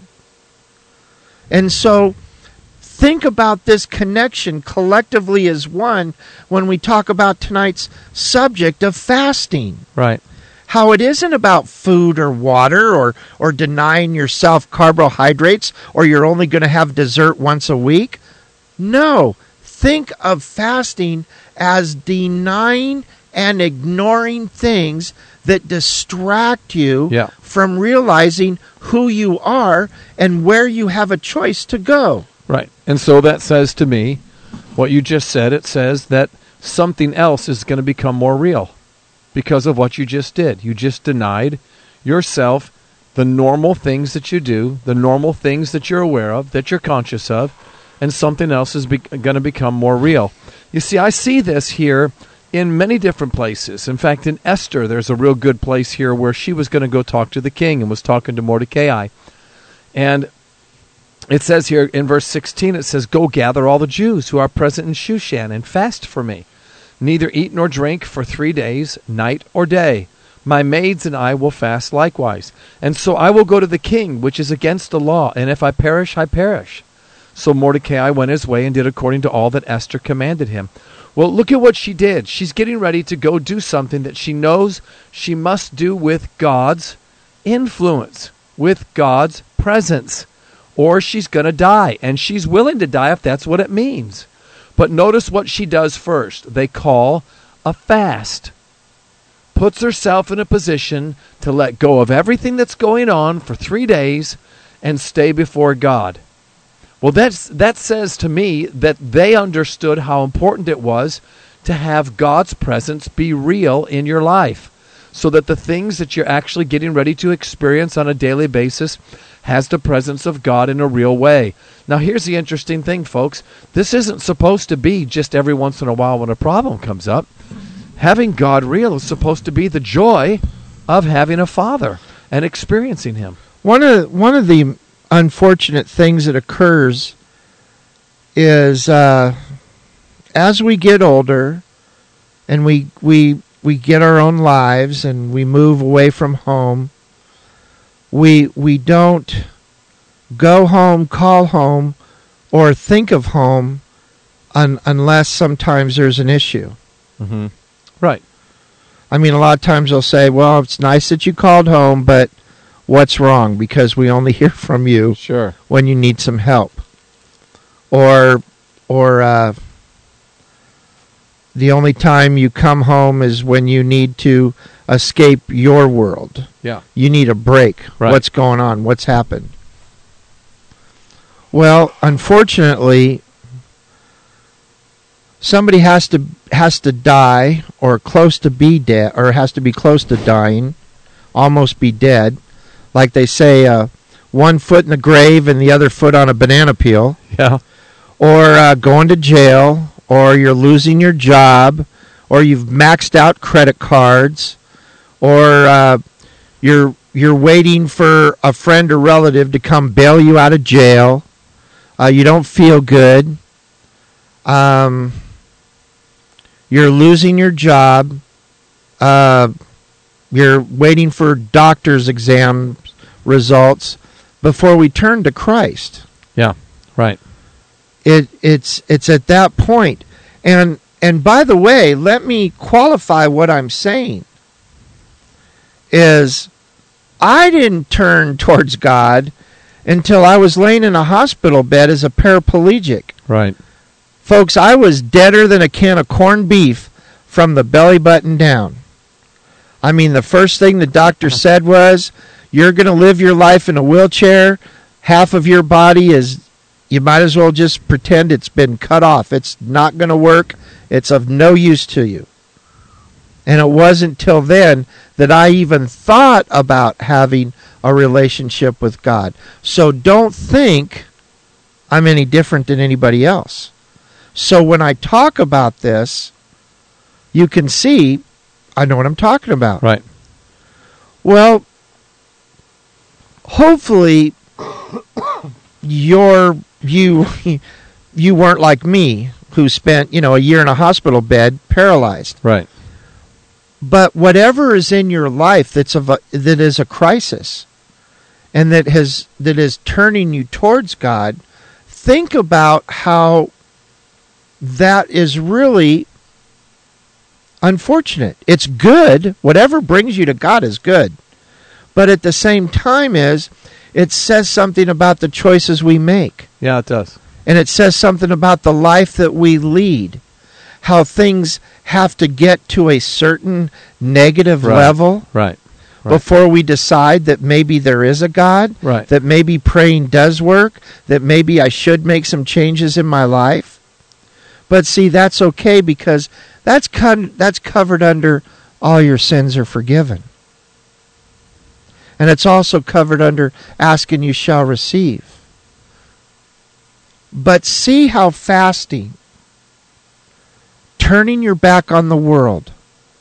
And so think about this connection collectively as one when we talk about tonight's subject of fasting. Right. How it isn't about food or water or denying yourself carbohydrates, or you're only going to have dessert once a week. No. Think of fasting as denying and ignoring things that distract you from realizing who you are and where you have a choice to go. Right. And so that says to me, what you just said, it says that something else is going to become more real because of what you just did. You just denied yourself the normal things that you do, the normal things that you're aware of, that you're conscious of, and something else is going to become more real. You see, I see this here in many different places. In fact, in Esther, there's a real good place here where she was going to go talk to the king and was talking to Mordecai. And it says here in verse 16, it says, "Go gather all the Jews who are present in Shushan and fast for me. Neither eat nor drink for 3 days, night or day. My maids and I will fast likewise. And so I will go to the king, which is against the law, and if I perish, I perish." So Mordecai went his way and did according to all that Esther commanded him. Well, look at what she did. She's getting ready to go do something that she knows she must do with God's influence, with God's presence, or she's going to die. And she's willing to die if that's what it means. But notice what she does first. They call a fast. Puts herself in a position to let go of everything that's going on for 3 days and stay before God. Well, that says to me that they understood how important it was to have God's presence be real in your life, so that the things that you're actually getting ready to experience on a daily basis has the presence of God in a real way. Now, here's the interesting thing, folks. This isn't supposed to be just every once in a while when a problem comes up. Having God real is supposed to be the joy of having a Father and experiencing Him. One of the unfortunate things that occurs is as we get older and we get our own lives and we move away from home, we don't go home, call home, or think of home unless sometimes there's an issue. Mm-hmm. Right. I mean, a lot of times they'll say, well, it's nice that you called home, but what's wrong? Because we only hear from you when you need some help. Or the only time you come home is when you need to escape your world. Yeah. You need a break. Right. What's going on? What's happened? Well, unfortunately, somebody has to die or close to be dead, or has to be close to dying, almost be dead. Like they say, 1 foot in the grave and the other foot on a banana peel. Yeah. Or going to jail, or you're losing your job, or you've maxed out credit cards, or you're waiting for a friend or relative to come bail you out of jail. You don't feel good. You're losing your job. You're waiting for doctor's exam results before we turn to Christ. Yeah, right. It's at that point. And by the way, let me qualify what I'm saying. Is I didn't turn towards God until I was laying in a hospital bed as a paraplegic. Right. Folks, I was deader than a can of corned beef from the belly button down. I mean, the first thing the doctor said was, you're going to live your life in a wheelchair. Half of your body is, you might as well just pretend it's been cut off. It's not going to work. It's of no use to you. And it wasn't till then that I even thought about having a relationship with God. So don't think I'm any different than anybody else. So when I talk about this, you can see I know what I'm talking about. Right. Well, hopefully you weren't like me, who spent, a year in a hospital bed paralyzed. Right. But whatever is in your life that is a crisis and that is turning you towards God, think about how that is really unfortunate. It's good. Whatever brings you to God is good. But at the same time it says something about the choices we make. Yeah, it does. And it says something about the life that we lead. How things have to get to a certain negative level Right. before we decide that maybe there is a God, Right. that maybe praying does work, that maybe I should make some changes in my life. But see, that's okay because that's covered under all your sins are forgiven. And it's also covered under ask and you shall receive. But see how fasting, turning your back on the world,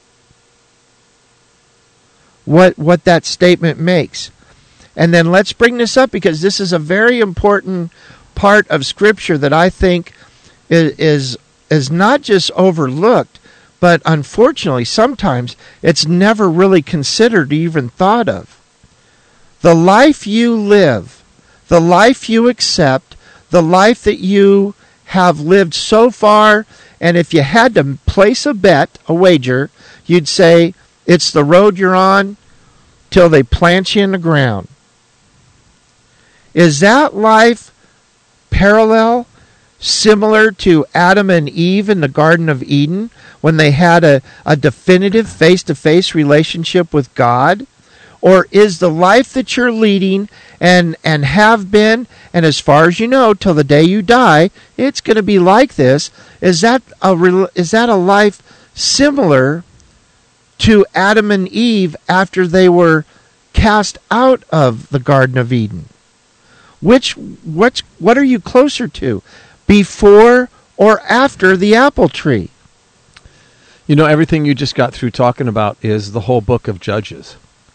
what that statement makes. And then let's bring this up because this is a very important part of Scripture that I think is not just overlooked, but unfortunately sometimes it's never really considered or even thought of. The life you live, the life you accept, the life that you have lived so far, and if you had to place a bet, a wager, you'd say it's the road you're on till they plant you in the ground. Is that life parallel, similar to Adam and Eve in the Garden of Eden when they had a definitive face-to-face relationship with God? Or is the life that you're leading and have been, and as far as you know, till the day you die, it's going to be like this? Is that a life similar to Adam and Eve after they were cast out of the Garden of Eden? What are you closer to, before or after the apple tree? Everything you just got through talking about is the whole book of Judges.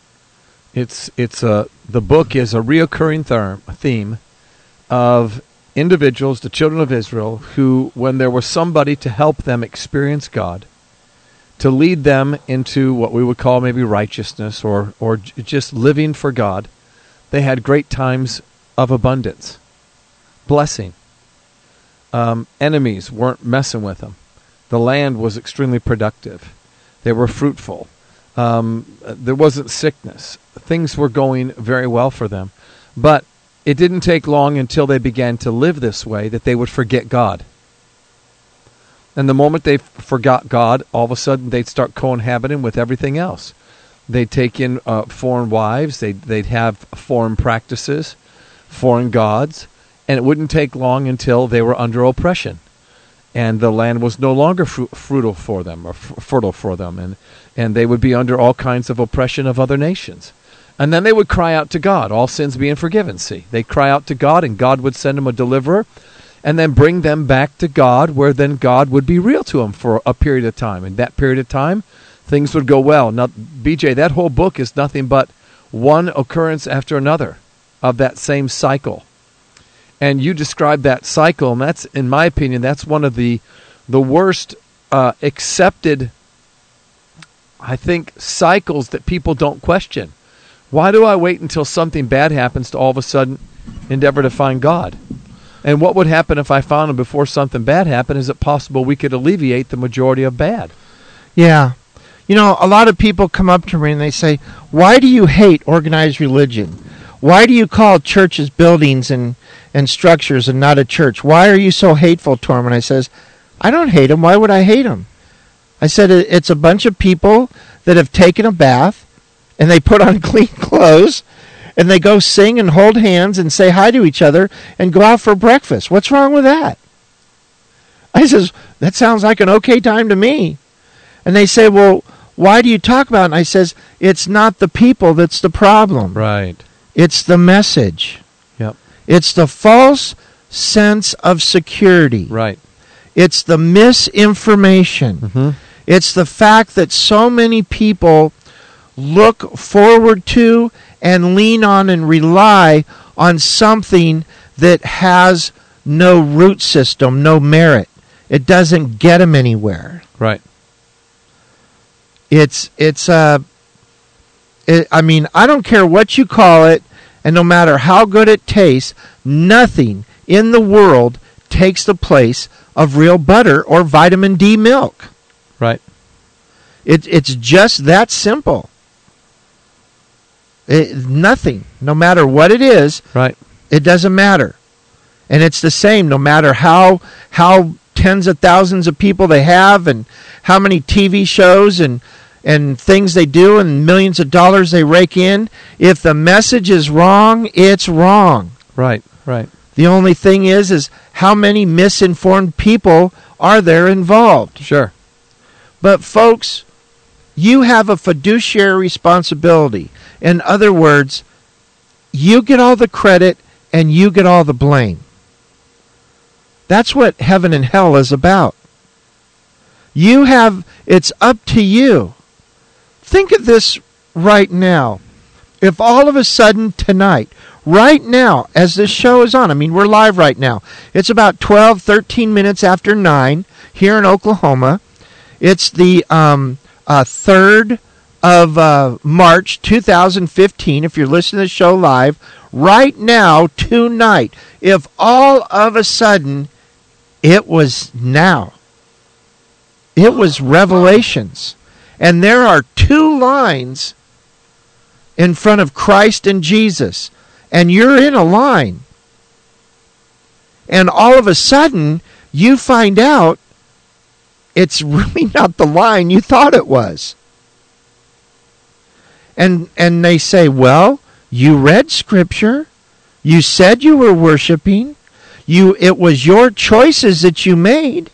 The book is a reoccurring theme of individuals, the children of Israel, who, when there was somebody to help them experience God, to lead them into what we would call maybe righteousness or just living for God, they had great times of abundance, blessing. Enemies weren't messing with them. The land was extremely productive. They were fruitful. There wasn't sickness. Things were going very well for them. But it didn't take long until they began to live this way that they would forget God. And the moment they forgot God, all of a sudden they'd start cohabiting with everything else. They'd take in foreign wives. They'd have foreign practices, foreign gods. And it wouldn't take long until they were under oppression. And the land was no longer fertile for them, and they would be under all kinds of oppression of other nations. And then they would cry out to God, all sins being forgiven. See, they'd cry out to God, and God would send them a deliverer, and then bring them back to God, where then God would be real to them for a period of time. And that period of time, things would go well. Now, BJ, that whole book is nothing but one occurrence after another of that same cycle. And you described that cycle, and that's, in my opinion, that's one of the worst accepted, I think, cycles that people don't question. Why do I wait until something bad happens to all of a sudden endeavor to find God? And what would happen if I found him before something bad happened? Is it possible we could alleviate the majority of bad? Yeah. You know, a lot of people come up to me and they say, why do you hate organized religion? Why do you call churches buildings and structures and not a church? Why are you so hateful to them? And I says, I don't hate them. Why would I hate them? I said, it's a bunch of people that have taken a bath and they put on clean clothes and they go sing and hold hands and say hi to each other and go out for breakfast. What's wrong with that? I says, that sounds like an okay time to me. And they say, well, why do you talk about it? And I says, it's not the people that's the problem. Right. It's the message. Yep. It's the false sense of security. Right. It's the misinformation. Mm-hmm. It's the fact that so many people look forward to and lean on and rely on something that has no root system, no merit. It doesn't get them anywhere. Right. I mean, I don't care what you call it, and no matter how good it tastes, nothing in the world takes the place of real butter or vitamin D milk. Right. It's just that simple. Nothing, no matter what it is, right. It doesn't matter. And it's the same no matter how tens of thousands of people they have and how many TV shows and things they do and millions of dollars they rake in. If the message is wrong, it's wrong. Right, right. The only thing is how many misinformed people are there involved. Sure. But folks, you have a fiduciary responsibility. In other words, you get all the credit and you get all the blame. That's what heaven and hell is about. It's up to you. Think of this right now. If all of a sudden tonight, right now, as this show is on, I mean, we're live right now. It's about 12, 13 minutes after 9 here in Oklahoma. It's the 3rd of March 2015, if you're listening to the show live. Right now, tonight, if all of a sudden it was now, it was Revelations, and there are 2 lines in front of Christ and Jesus, and you're in a line, and all of a sudden you find out it's really not the line you thought it was. And they say, well, you read Scripture, you said you were worshiping, it was your choices that you made.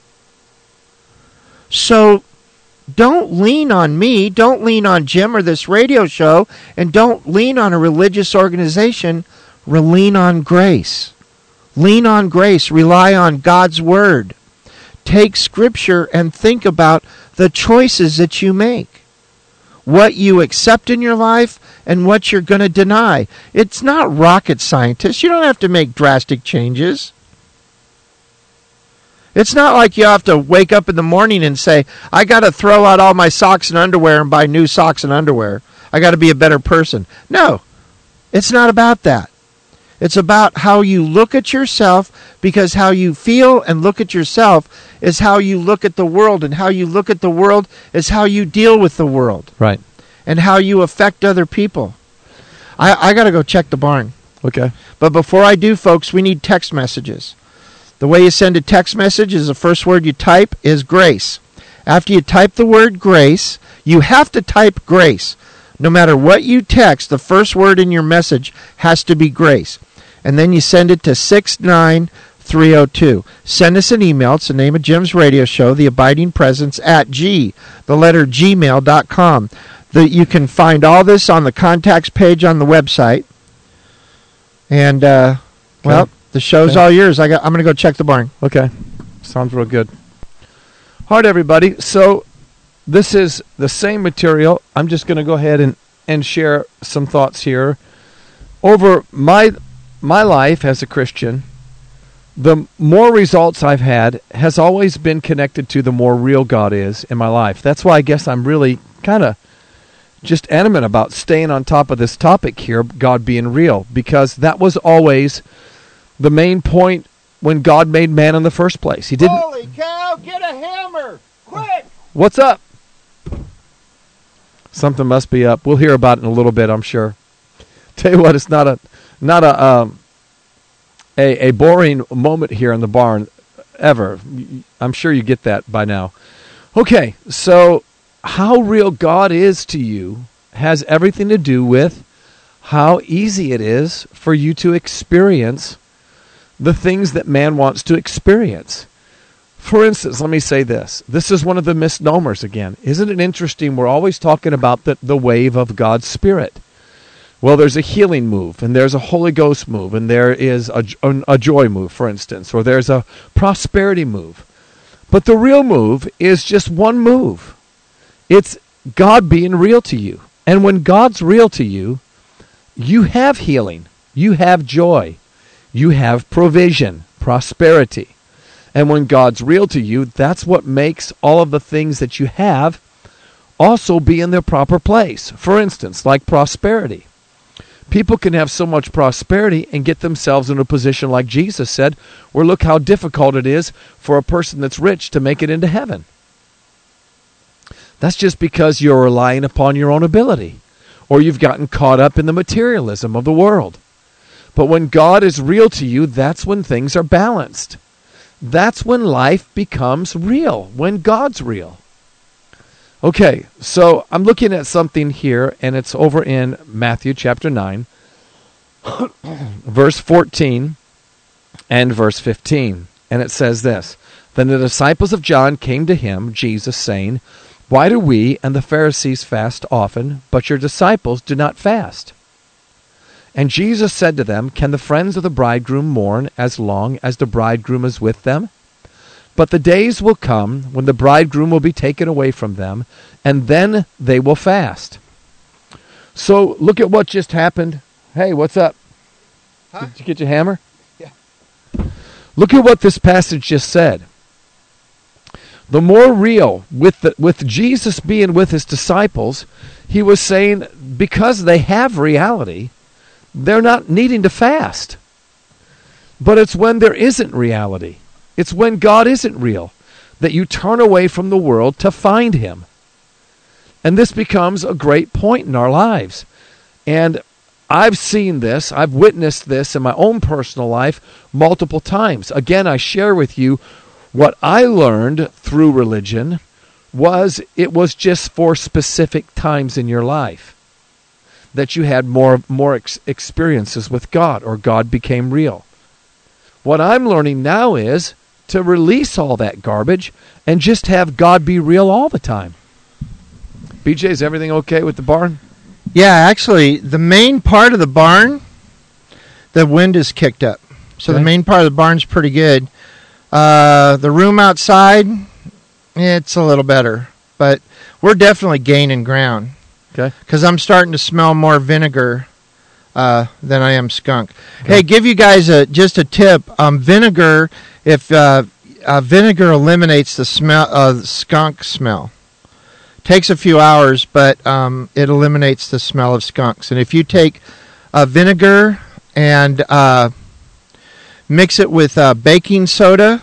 So don't lean on me, don't lean on Jim or this radio show, and don't lean on a religious organization. Lean on grace. Lean on grace. Rely on God's Word. Take Scripture and think about the choices that you make. What you accept in your life and what you're going to deny. It's not rocket scientist. You don't have to make drastic changes. It's not like you have to wake up in the morning and say, I got to throw out all my socks and underwear and buy new socks and underwear. I got to be a better person. No, it's not about that. It's about how you look at yourself, because how you feel and look at yourself is how you look at the world, and how you look at the world is how you deal with the world. Right. And how you affect other people. I got to go check the barn. Okay. But before I do, folks, we need text messages. The way you send a text message is the first word you type is grace. After you type the word grace, you have to type grace. No matter what you text, the first word in your message has to be grace. And then you send it to 69302. Send us an email. It's the name of Jim's radio show, The Abiding Presence, at gmail.com. You can find all this on the contacts page on the website. And, well, the show's all yours. I'm going to go check the barn. Okay. Sounds real good. All right, everybody. So this is the same material. I'm just going to go ahead and share some thoughts here. Over my my life as a Christian, the more results I've had has always been connected to the more real God is in my life. That's why I guess I'm really kind of just adamant about staying on top of this topic here, God being real, because that was always the main point when God made man in the first place. He didn't. Holy cow, get a hammer! Quick! What's up? Something must be up. We'll hear about it in a little bit, I'm sure. Tell you what, it's not a boring moment here in the barn ever. I'm sure you get that by now. Okay, so how real God is to you has everything to do with how easy it is for you to experience the things that man wants to experience. For instance, let me say this. This is one of the misnomers again. Isn't it interesting? We're always talking about the wave of God's Spirit. Well, there's a healing move, and there's a Holy Ghost move, and there is a joy move, for instance, or there's a prosperity move. But the real move is just one move. It's God being real to you. And when God's real to you, you have healing, you have joy, you have provision, prosperity. And when God's real to you, that's what makes all of the things that you have also be in their proper place. For instance, like prosperity. People can have so much prosperity and get themselves in a position like Jesus said, where look how difficult it is for a person that's rich to make it into heaven. That's just because you're relying upon your own ability, or you've gotten caught up in the materialism of the world. But when God is real to you, that's when things are balanced. That's when life becomes real, when God's real. Okay, so I'm looking at something here, and it's over in Matthew chapter 9, verse 14 and verse 15. And it says this, Then the disciples of John came to him, Jesus, saying, Why do we and the Pharisees fast often, but your disciples do not fast? And Jesus said to them, Can the friends of the bridegroom mourn as long as the bridegroom is with them? But the days will come when the bridegroom will be taken away from them, and then they will fast. So look at what just happened. Hey, what's up? Huh? Did you get your hammer? Yeah. Look at what this passage just said. The more real, with Jesus being with his disciples, he was saying because they have reality, they're not needing to fast. But it's when there isn't reality, it's when God isn't real, that you turn away from the world to find him. And this becomes a great point in our lives. And I've seen this, I've witnessed this in my own personal life multiple times. Again, I share with you what I learned through religion was it was just for specific times in your life that you had more experiences with God, or God became real. What I'm learning now is to release all that garbage and just have God be real all the time. BJ, is everything okay with the barn? Yeah, actually, the main part of the barn, the wind is kicked up. So Okay. the main part of the barn's pretty good. The room outside, it's a little better. But we're definitely gaining ground. Okay. Because I'm starting to smell more vinegar than I am skunk. Okay. Hey, give you guys just a tip. Vinegar, if vinegar eliminates the smell, skunk smell. Takes a few hours, but it eliminates the smell of skunks. And if you take vinegar and mix it with baking soda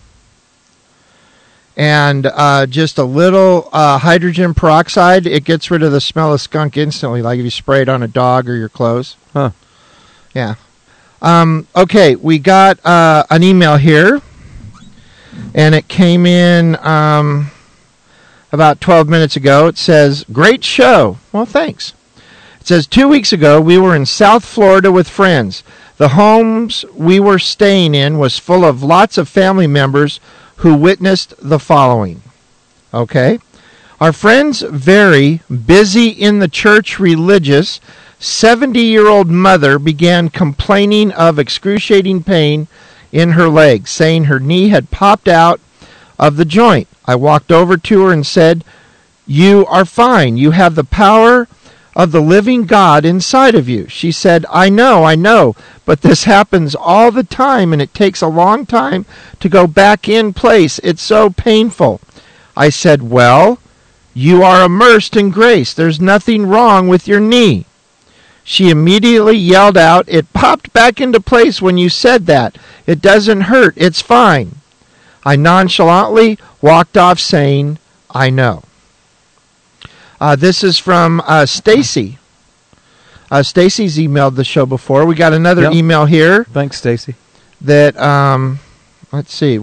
and just a little hydrogen peroxide, it gets rid of the smell of skunk instantly, like if you spray it on a dog or your clothes. Huh. Yeah. Okay, we got an email here, and it came in about 12 minutes ago. It says, "Great show." Well, thanks. It says, 2 weeks ago, we were in South Florida with friends. The homes we were staying in was full of lots of family members who witnessed the following. Okay? Our friend's very busy in the church religious 70-year-old mother began complaining of excruciating pain in her leg, saying her knee had popped out of the joint. I walked over to her and said, "You are fine. You have the power of the living God inside of you. She said, I know, but this happens all the time, and it takes a long time to go back in place. It's so painful. I said, well, you are immersed in grace. There's nothing wrong with your knee. She immediately yelled out, it popped back into place when you said that. It doesn't hurt. It's fine. I nonchalantly walked off saying, I know. This is from Stacy. Stacy's emailed the show before. We got another email here. Thanks, Stacy. That, let's see.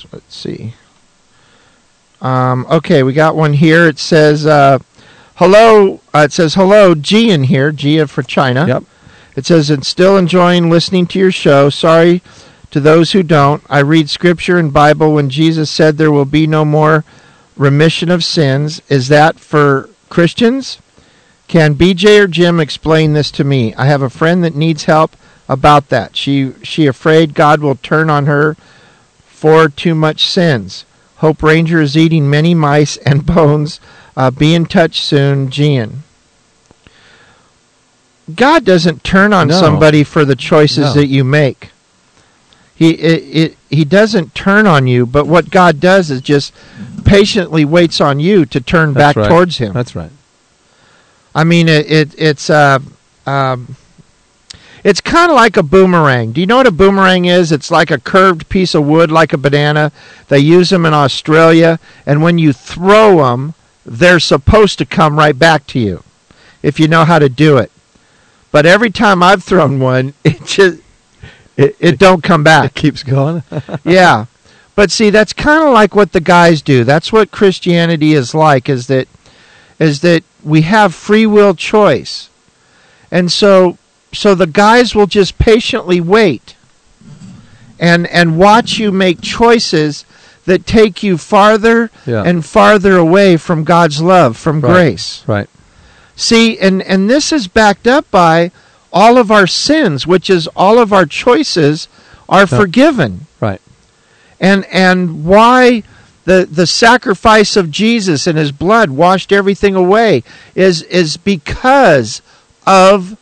Okay, we got one here. It says, hello. It says, hello, Gian here. Gia for China. Yep. It says, and still enjoying listening to your show. Sorry to those who don't. I read Scripture and Bible when Jesus said there will be no more remission of sins. Is that for Christians? Can BJ or Jim explain this to me? I have a friend that needs help about that. She afraid God will turn on her for too much sins. Hope Ranger is eating many mice and bones. Be in touch soon, Gian. God doesn't turn on somebody for the choices that you make. He doesn't turn on you, but what God does is just patiently waits on you to turn back towards Him. That's right. I mean, it's kind of like a boomerang. Do you know what a boomerang is? It's like a curved piece of wood, like a banana. They use them in Australia, and when you throw them, they're supposed to come right back to you, if you know how to do it. But every time I've thrown one, it don't come back. It keeps going. Yeah. But see, that's kind of like what the guys do. That's what Christianity is like, is that we have free will choice. And so the guys will just patiently wait and watch you make choices that take you farther and farther away from God's love, from grace. Right. See, and this is backed up by all of our sins, which is all of our choices are forgiven. Right. And why the sacrifice of Jesus and His blood washed everything away is because of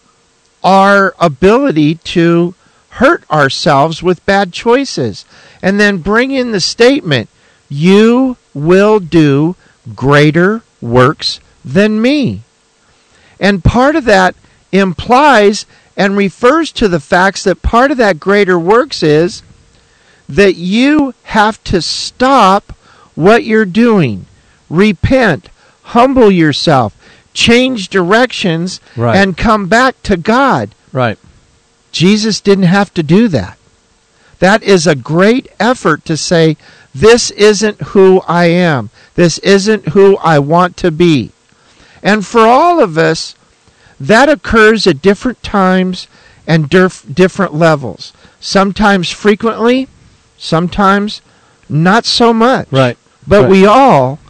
our ability to hurt ourselves with bad choices. And then bring in the statement, you will do greater works than me. And part of that implies and refers to the facts that part of that greater works is that you have to stop what you're doing, repent, humble yourself, change directions, and come back to God. Right. Jesus didn't have to do that. That is a great effort to say, this isn't who I am. This isn't who I want to be. And for all of us, that occurs at different times and different levels. Sometimes frequently, sometimes not so much. Right. But we all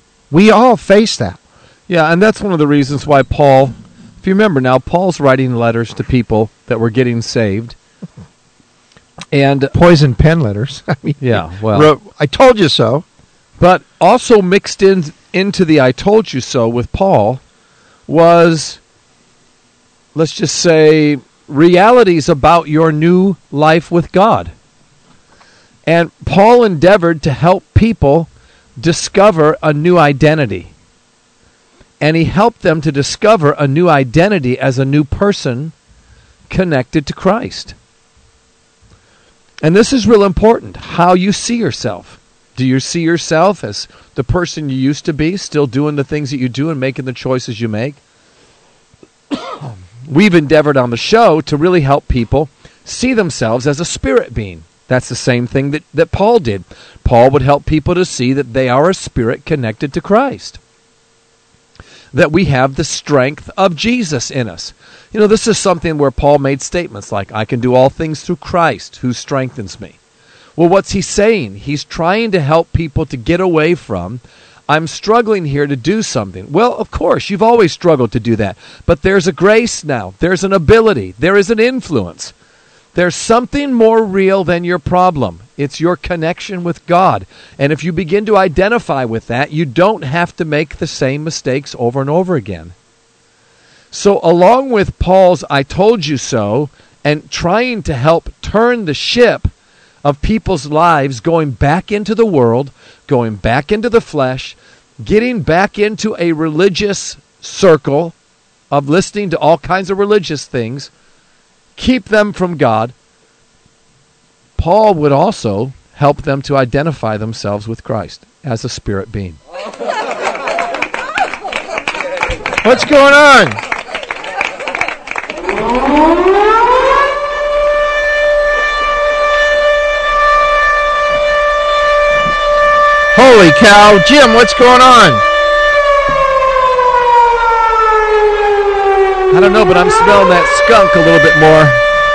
face that. Yeah, and that's one of the reasons why Paul, if you remember now, Paul's writing letters to people that were getting saved. And poison pen letters. I mean, wrote, I told you so. But also mixed into the I told you so with Paul was, let's just say, realities about your new life with God. And Paul endeavored to help people discover a new identity. And he helped them to discover a new identity as a new person connected to Christ. And this is real important, how you see yourself. Do you see yourself as the person you used to be, still doing the things that you do and making the choices you make? We've endeavored on the show to really help people see themselves as a spirit being. That's the same thing that Paul did. Paul would help people to see that they are a spirit connected to Christ. That we have the strength of Jesus in us. You know, this is something where Paul made statements like, I can do all things through Christ who strengthens me. Well, what's he saying? He's trying to help people to get away from, I'm struggling here to do something. Well, of course, you've always struggled to do that. But there's a grace now. There's an ability. There is an influence. There's something more real than your problem. It's your connection with God. And if you begin to identify with that, you don't have to make the same mistakes over and over again. So along with Paul's I told you so, and trying to help turn the ship of people's lives going back into the world, going back into the flesh, getting back into a religious circle of listening to all kinds of religious things, keep them from God, Paul would also help them to identify themselves with Christ as a spirit being. What's going on? Holy cow. Jim, what's going on? I don't know, but I'm smelling that skunk a little bit more.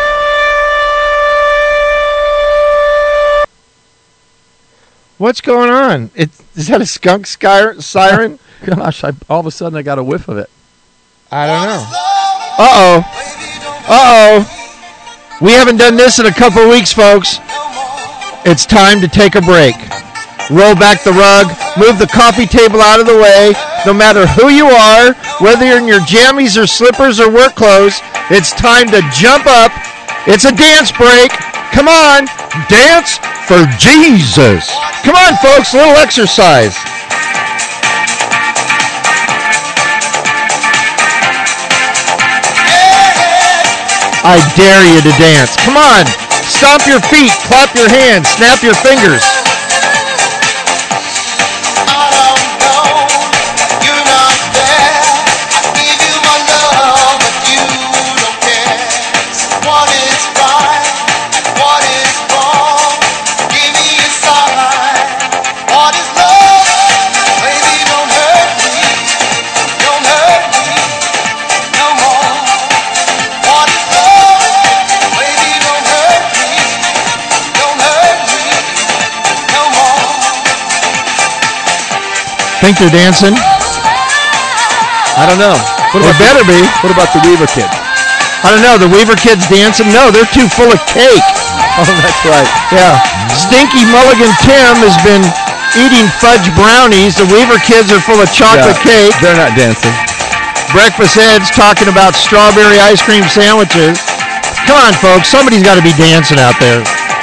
What's going on? Is that a skunk siren? Gosh, all of a sudden I got a whiff of it. I don't know. Uh-oh. Uh-oh. We haven't done this in a couple weeks, folks. It's time to take a break. Roll back the rug. Move the coffee table out of the way. No matter who you are, whether you're in your jammies or slippers or work clothes, it's time to jump up. It's a dance break. Come on. Dance for Jesus. Come on, folks. A little exercise. I dare you to dance. Come on. Stomp your feet. Clap your hands. Snap your fingers. Think they're dancing? I don't know. It better be. What about the Weaver kids? I don't know. The Weaver kids dancing? No, they're too full of cake. Oh, that's right. Yeah. Stinky Mulligan Tim has been eating fudge brownies. The Weaver kids are full of chocolate cake. They're not dancing. Breakfast Ed's talking about strawberry ice cream sandwiches. Come on, folks. Somebody's got to be dancing out there.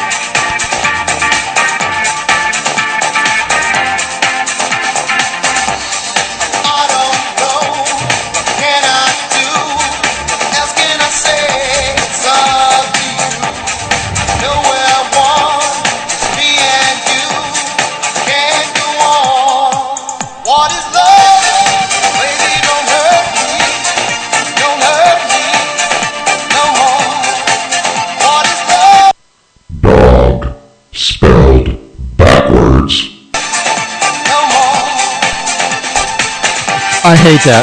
I hate that.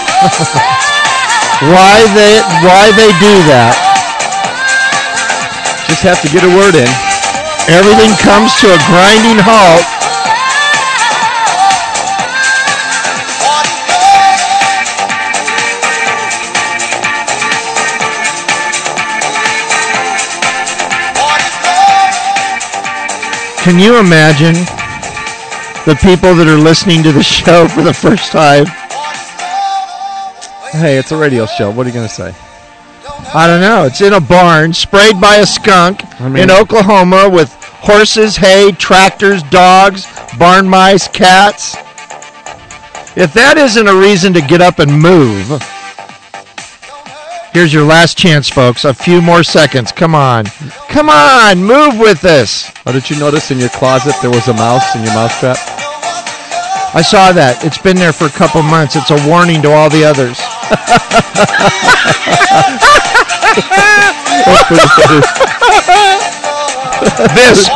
Why they do that? Just have to get a word in. Everything comes to a grinding halt. Can you imagine the people that are listening to the show for the first time? Hey, it's a radio show. What are you going to say? I don't know. It's in a barn, sprayed by a skunk in Oklahoma with horses, hay, tractors, dogs, barn mice, cats. If that isn't a reason to get up and move, here's your last chance, folks. A few more seconds. Come on. Come on. Move with us. Oh, did you notice in your closet there was a mouse in your mousetrap? I saw that. It's been there for a couple months. It's a warning to all the others. This.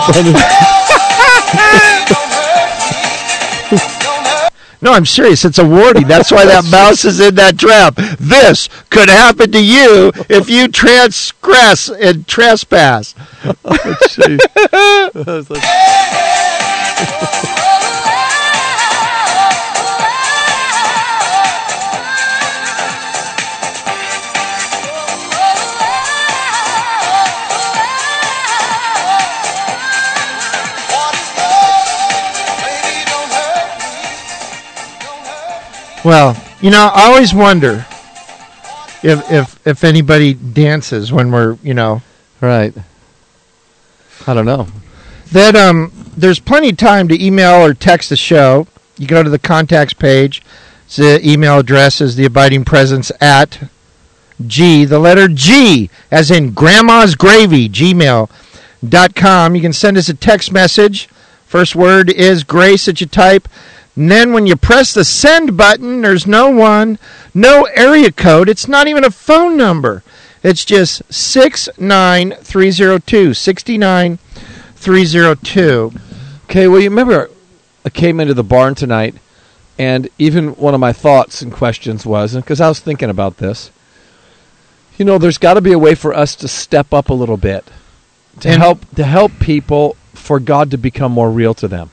No, I'm serious. It's a warning. That's why that mouse is in that trap. This could happen to you if you transgress and trespass. Oh, jeez. Well, you know, I always wonder, if anybody dances when we're, Right. I don't know. That there's plenty of time to email or text the show. You go to the contacts page. The email address is theabidingpresence@G, the letter G, as in Grandma's Gravy, gmail.com. You can send us a text message. First word is grace that you type. And then when you press the send button, there's no area code. It's not even a phone number. It's just 69302, 69302. Okay, well, you remember I came into the barn tonight, and even one of my thoughts and questions was, because I was thinking about this, there's got to be a way for us to step up a little bit to help people for God to become more real to them.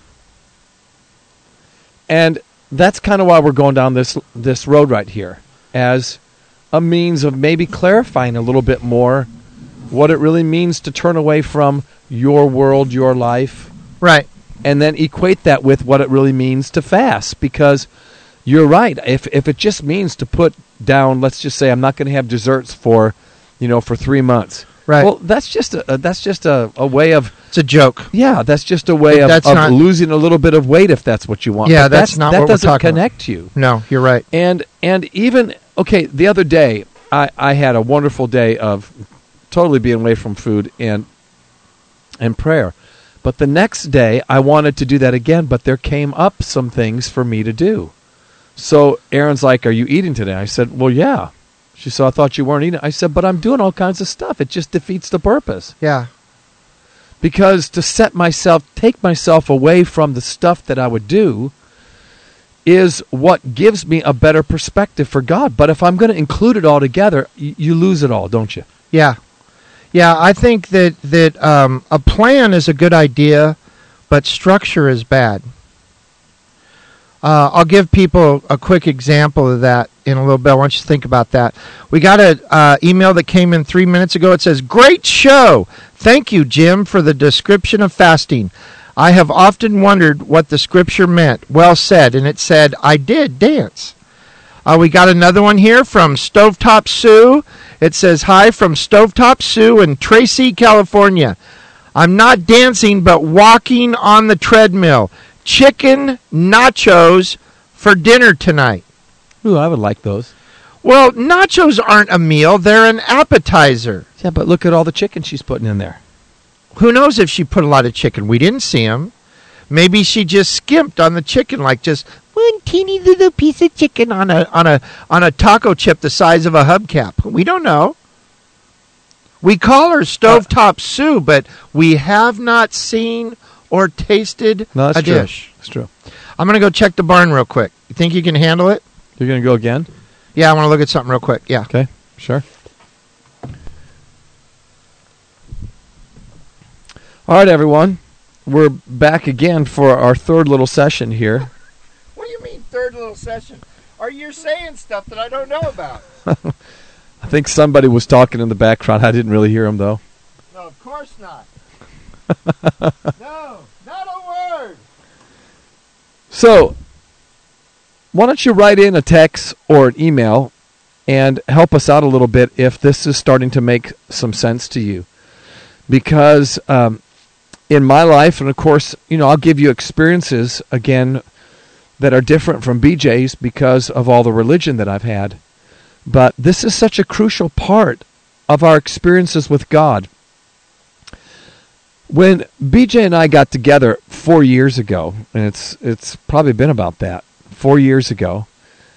And that's kind of why we're going down this road right here, as a means of maybe clarifying a little bit more what it really means to turn away from your world, your life. Right. And then equate that with what it really means to fast. Because you're right. If it just means to put down, let's just say I'm not going to have desserts for 3 months. Right. Well, that's just a way of... It's a joke. Yeah, that's just a way of losing a little bit of weight if that's what you want. Yeah, that's not what we're talking about. That doesn't connect you. No, you're right. And even, the other day, I had a wonderful day of totally being away from food and prayer. But the next day, I wanted to do that again, but there came up some things for me to do. So Erin's like, "Are you eating today?" I said, "Well, yeah." She said, "I thought you weren't eating." I said, "But I'm doing all kinds of stuff. It just defeats the purpose." Yeah. Because to take myself away from the stuff that I would do is what gives me a better perspective for God. But if I'm going to include it all together, you lose it all, don't you? Yeah. Yeah, I think that a plan is a good idea, but structure is bad. I'll give people a quick example of that in a little bit. I want you to think about that. We got an email that came in 3 minutes ago. It says, "Great show. Thank you, Jim, for the description of fasting. I have often wondered what the scripture meant. Well said." And it said, "I did dance." We got another one here from Stovetop Sue. It says, "Hi from Stovetop Sue in Tracy, California. I'm not dancing, but walking on the treadmill. Chicken nachos for dinner tonight." Ooh, I would like those. Well, nachos aren't a meal. They're an appetizer. Yeah, but look at all the chicken she's putting in there. Who knows if she put a lot of chicken? We didn't see them. Maybe she just skimped on the chicken, like just one teeny little piece of chicken on a taco chip the size of a hubcap. We don't know. We call her Stovetop Sue, but we have not seen or tasted a dish. That's true. I'm going to go check the barn real quick. You think you can handle it? You're going to go again? Yeah, I want to look at something real quick. Yeah. Okay, sure. All right, everyone. We're back again for our third little session here. What do you mean, third little session? Are you saying stuff that I don't know about? I think somebody was talking in the background. I didn't really hear him, though. No, of course not. No, not a word. So, why don't you write in a text or an email and help us out a little bit if this is starting to make some sense to you. Because in my life, and of course, I'll give you experiences, again, that are different from BJ's because of all the religion that I've had. But this is such a crucial part of our experiences with God. When BJ and I got together 4 years ago, and it's probably been about that, 4 years ago,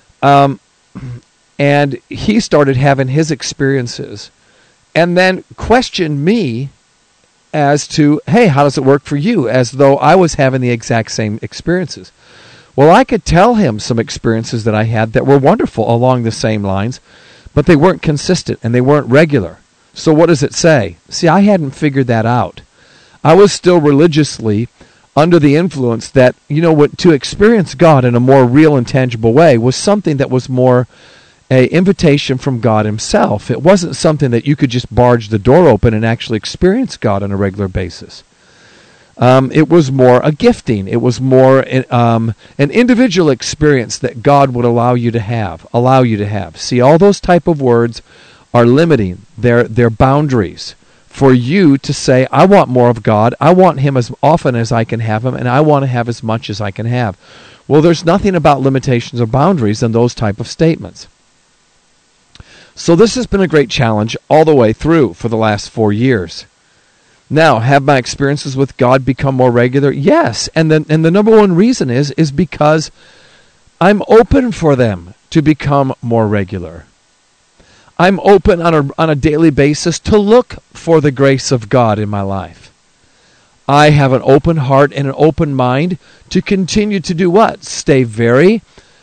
and he started having his experiences, and then questioned me as to, hey, how does it work for you? As though I was having the exact same experiences. Well, I could tell him some experiences that I had that were wonderful along the same lines, but they weren't consistent and they weren't regular. So what does it say? See, I hadn't figured that out. I was still religiously under the influence that, to experience God in a more real and tangible way was something that was more an invitation from God himself. It wasn't something that you could just barge the door open and actually experience God on a regular basis. It was more a gifting. It was more an individual experience that God would allow you to have. See, all those type of words are limiting. They're boundaries for you to say, I want more of God. I want Him as often as I can have Him, and I want to have as much as I can have. Well, there's nothing about limitations or boundaries in those type of statements. So this has been a great challenge all the way through for the last 4 years. Now, have my experiences with God become more regular? Yes, and the number one reason is because I'm open for them to become more regular. I'm open on a daily basis to look for the grace of God in my life. I have an open heart and an open mind to continue to do what? Stay very,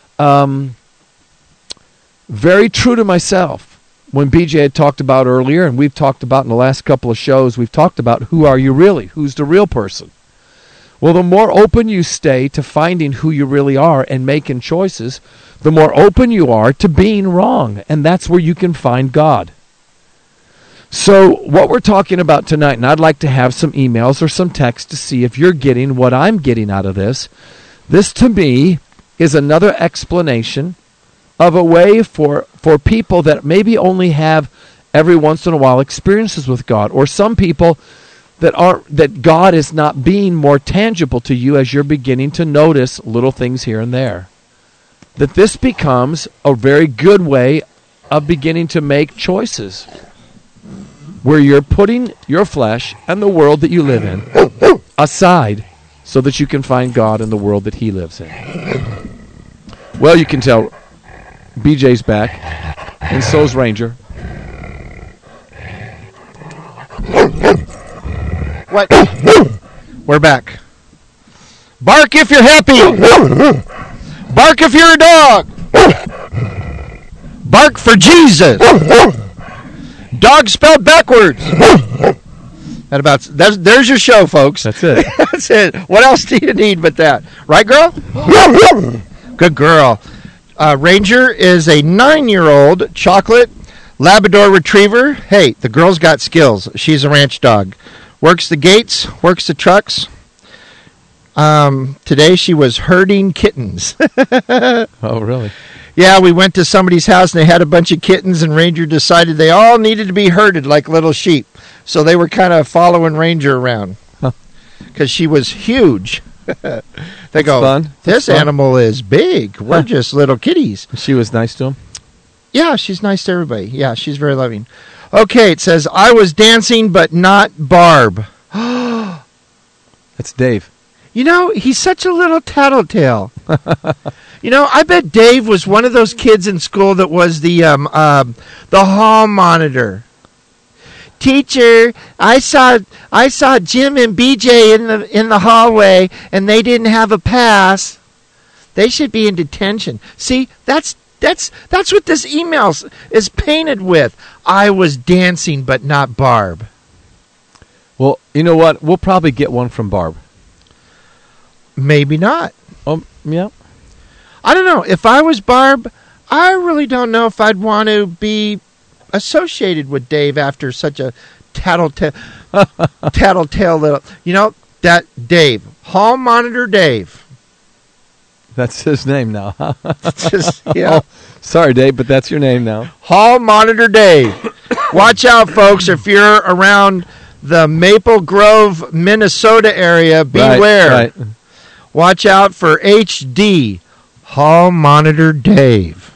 very true to myself. When BJ had talked about earlier, and we've talked about in the last couple of shows, we've talked about who are you really? Who's the real person? Well, the more open you stay to finding who you really are and making choices, the more open you are to being wrong. And that's where you can find God. So what we're talking about tonight, and I'd like to have some emails or some text to see if you're getting what I'm getting out of this. This, to me, is another explanation of a way for people that maybe only have every once in a while experiences with God, or some people that God is not being more tangible to you as you're beginning to notice little things here and there. That this becomes a very good way of beginning to make choices where you're putting your flesh and the world that you live in aside so that you can find God in the world that He lives in. Well, you can tell BJ's back, and so's Ranger. What? We're back. Bark if you're happy. Bark if you're a dog. Bark for Jesus. Dog spelled backwards. There's your show, folks. That's it. That's it. What else do you need but that? Right, girl? Good girl. Ranger is a 9-year-old chocolate Labrador Retriever. Hey, the girl's got skills. She's a ranch dog. Works the gates, works the trucks. Today she was herding kittens. Oh, really? Yeah, we went to somebody's house and they had a bunch of kittens, and Ranger decided they all needed to be herded like little sheep. So they were kind of following Ranger around because she was huge. They go, fun. This animal is big. We're just little kitties. She was nice to him? Yeah, she's nice to everybody. Yeah, she's very loving. Okay, it says, I was dancing but not Barb. That's Dave. You know, he's such a little tattletale. You know, I bet Dave was one of those kids in school that was the hall monitor. Teacher, I saw Jim and BJ in the hallway, and they didn't have a pass. They should be in detention. See, that's what this email is painted with. I was dancing, but not Barb. Well, you know what? We'll probably get one from Barb. Maybe not. Yeah. I don't know. If I was Barb, I really don't know if I'd want to be associated with Dave after such a tattletale little. You know, that Dave. Hall Monitor Dave. That's his name now. Yeah. Oh, sorry, Dave, but that's your name now. Hall Monitor Dave. Watch out, folks. If you're around the Maple Grove, Minnesota area, beware. Right. Watch out for HD. Hall Monitor Dave.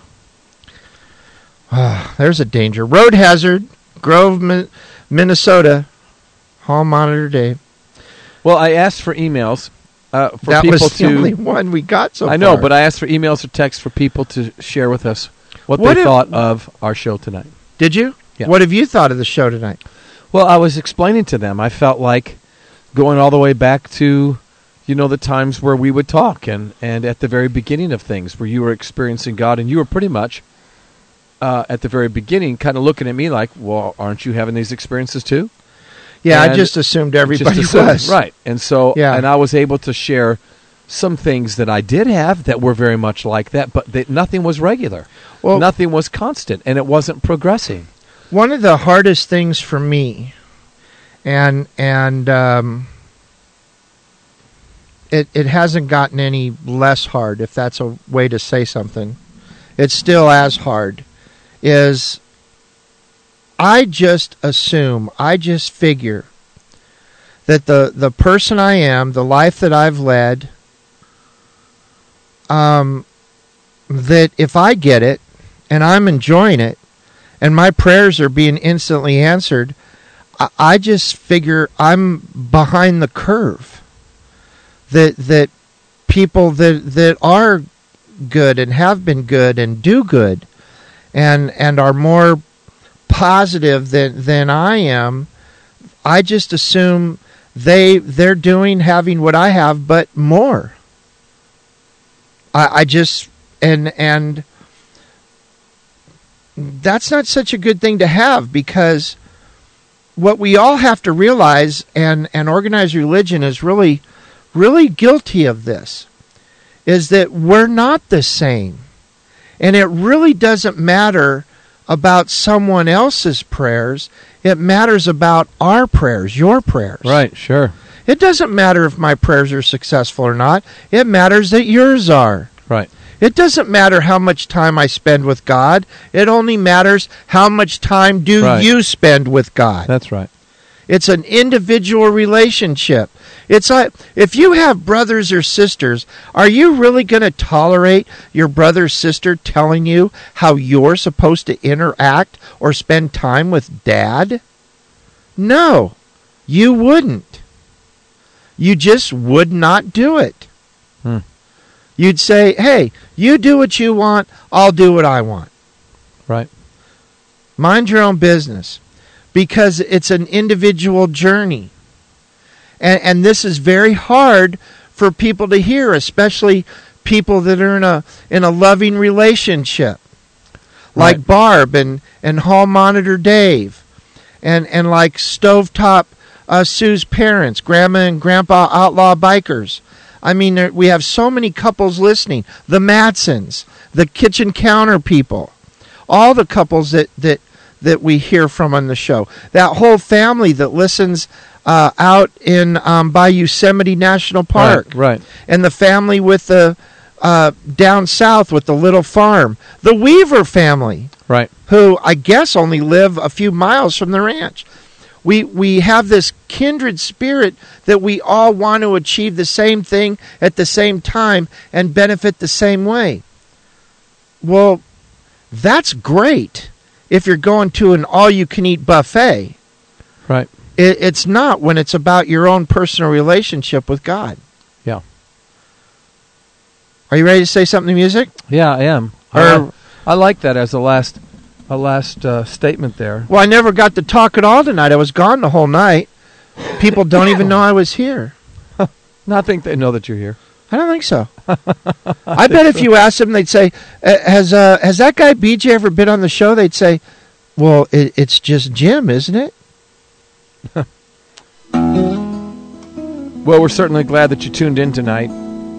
There's a danger. Road hazard. Grove, Minnesota. Hall Monitor Dave. Well, I asked for emails. For that people was the only one we got so far. I know, but I asked for emails or texts for people to share with us what they thought of our show tonight. Did you? Yeah. What have you thought of the show tonight? Well, I was explaining to them. I felt like going all the way back to, the times where we would talk and at the very beginning of things where you were experiencing God, and you were pretty much at the very beginning kind of looking at me like, well, aren't you having these experiences too? Yeah, I just assumed everybody was. Right. And so, and I was able to share some things that I did have that were very much like that, but nothing was regular. Well, nothing was constant, and it wasn't progressing. One of the hardest things for me, and it hasn't gotten any less hard, if that's a way to say something. It's still as hard. Is I just figure that the person I am, the life that I've led, that if I get it and I'm enjoying it and my prayers are being instantly answered, I just figure I'm behind the curve. That people that are good and have been good and do good and are more positive than I am, I just assume they're having what I have, but more. I just and that's not such a good thing to have, because what we all have to realize, and organized religion is really guilty of this, is that we're not the same. And it really doesn't matter about someone else's prayers. It matters about our prayers, your prayers. Right, sure. It doesn't matter if my prayers are successful or not. It matters that yours are. Right. It doesn't matter how much time I spend with God. It only matters how much time you spend with God. That's right. It's an individual relationship. It's like, if you have brothers or sisters, are you really going to tolerate your brother or sister telling you how you're supposed to interact or spend time with Dad? No, you wouldn't. You just would not do it. You'd say, hey, you do what you want, I'll do what I want. Right. Mind your own business. Because it's an individual journey. And this is very hard for people to hear, especially people that are in a loving relationship. Like Right. Barb and Hall Monitor Dave. And like Stovetop Sue's parents, Grandma and Grandpa Outlaw Bikers. I mean, we have so many couples listening. The Matsons, the kitchen counter people. All the couples that we hear from on the show. That whole family that listens out in by Yosemite National Park. Right. And the family with the down south with the little farm. The Weaver family. Right. Who I guess only live a few miles from the ranch. We have this kindred spirit that we all want to achieve the same thing at the same time and benefit the same way. Well, that's great if you're going to an all-you-can-eat buffet. Right. It's not when it's about your own personal relationship with God. Yeah. Are you ready to say something to music? Yeah, I am. I like that as a last statement there. Well, I never got to talk at all tonight. I was gone the whole night. People don't even know I was here. No, I think they know that you're here. I don't think so. I bet if you asked them, they'd say, has that guy BJ ever been on the show? They'd say, well, it's just Jim, isn't it? Well, we're certainly glad that you tuned in tonight.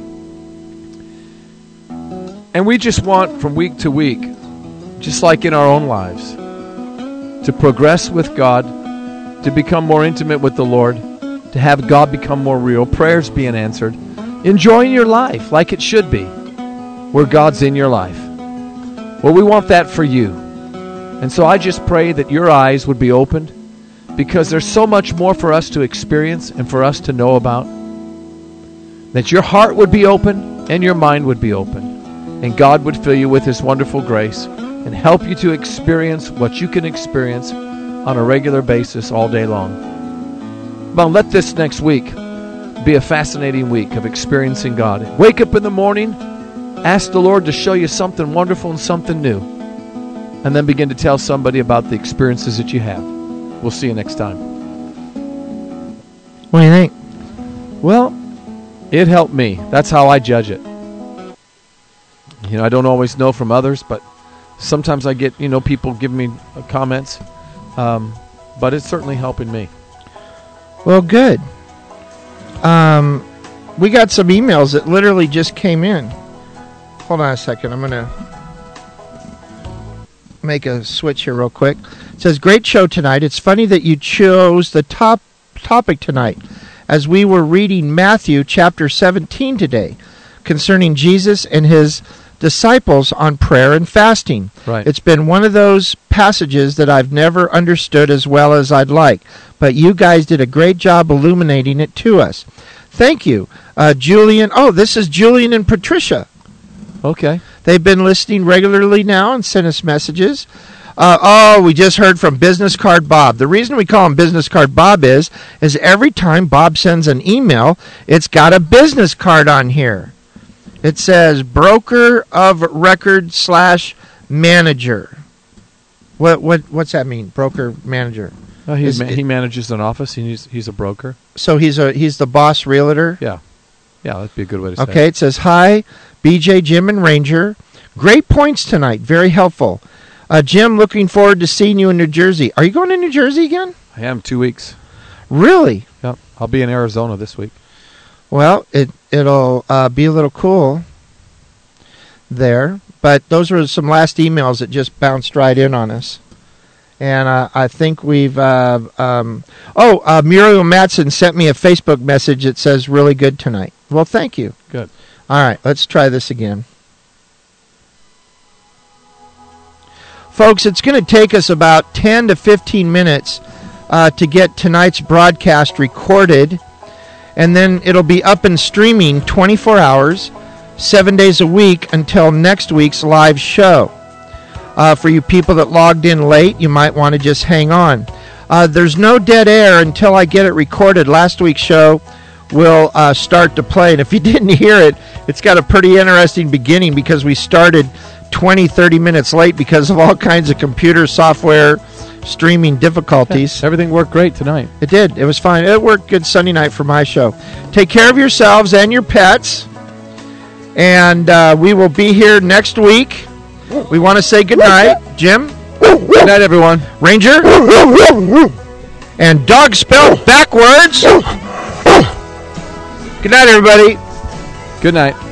And we just want, from week to week, just like in our own lives, to progress with God, to become more intimate with the Lord, to have God become more real, prayers being answered, enjoying your life like it should be, where God's in your life. Well, we want that for you. And so I just pray that your eyes would be opened, because there's so much more for us to experience and for us to know about, that your heart would be open and your mind would be open, and God would fill you with His wonderful grace and help you to experience what you can experience on a regular basis all day long. Well, let this next week be a fascinating week of experiencing God. Wake up in the morning, ask the Lord to show you something wonderful and something new, and then begin to tell somebody about the experiences that you have. We'll see you next time. What do you think? Well, it helped me. That's how I judge it. You know, I don't always know from others, but sometimes I get, people give me comments. But it's certainly helping me. Well, good. We got some emails that literally just came in. Hold on a second. I'm going to make a switch here real quick. It says, great show tonight. It's funny that you chose the topic tonight. as we were reading Matthew chapter 17 today concerning Jesus and his disciples on prayer and fasting. Right. It's been one of those passages that I've never understood as well as I'd like, but you guys did a great job illuminating it to us. Thank you. Julian. Oh, this is Julian and Patricia. Okay. They've been listening regularly now and sent us messages. We just heard from Business Card Bob. The reason we call him Business Card Bob is every time Bob sends an email, it's got a business card on here. It says broker of record / manager. What's that mean? Broker manager. He manages an office. He's a broker. So he's the boss realtor. Yeah, that'd be a good way to say it. Okay, it says hi, BJ, Jim, and Ranger. Great points tonight. Very helpful. Jim, looking forward to seeing you in New Jersey. Are you going to New Jersey again? I am 2 weeks. Really? Yep. I'll be in Arizona this week. Well, it'll be a little cool there. But those were some last emails that just bounced right in on us. And I think we've... Muriel Matson sent me a Facebook message that says, really good tonight. Well, thank you. Good. All right, let's try this again. Folks, it's going to take us about 10 to 15 minutes to get tonight's broadcast recorded. And then it'll be up and streaming 24 hours, 7 days a week until next week's live show. For you people that logged in late, you might want to just hang on. There's no dead air until I get it recorded. Last week's show will start to play. And if you didn't hear it, it's got a pretty interesting beginning because we started 20, 30 minutes late because of all kinds of computer software streaming difficulties. Everything worked great tonight. It did. It was fine. It worked good Sunday night for my show. Take care of yourselves and your pets. And we will be here next week. We want to say good night. Jim? Good night, everyone. Ranger? And dog spelled backwards. Good night, everybody. Good night.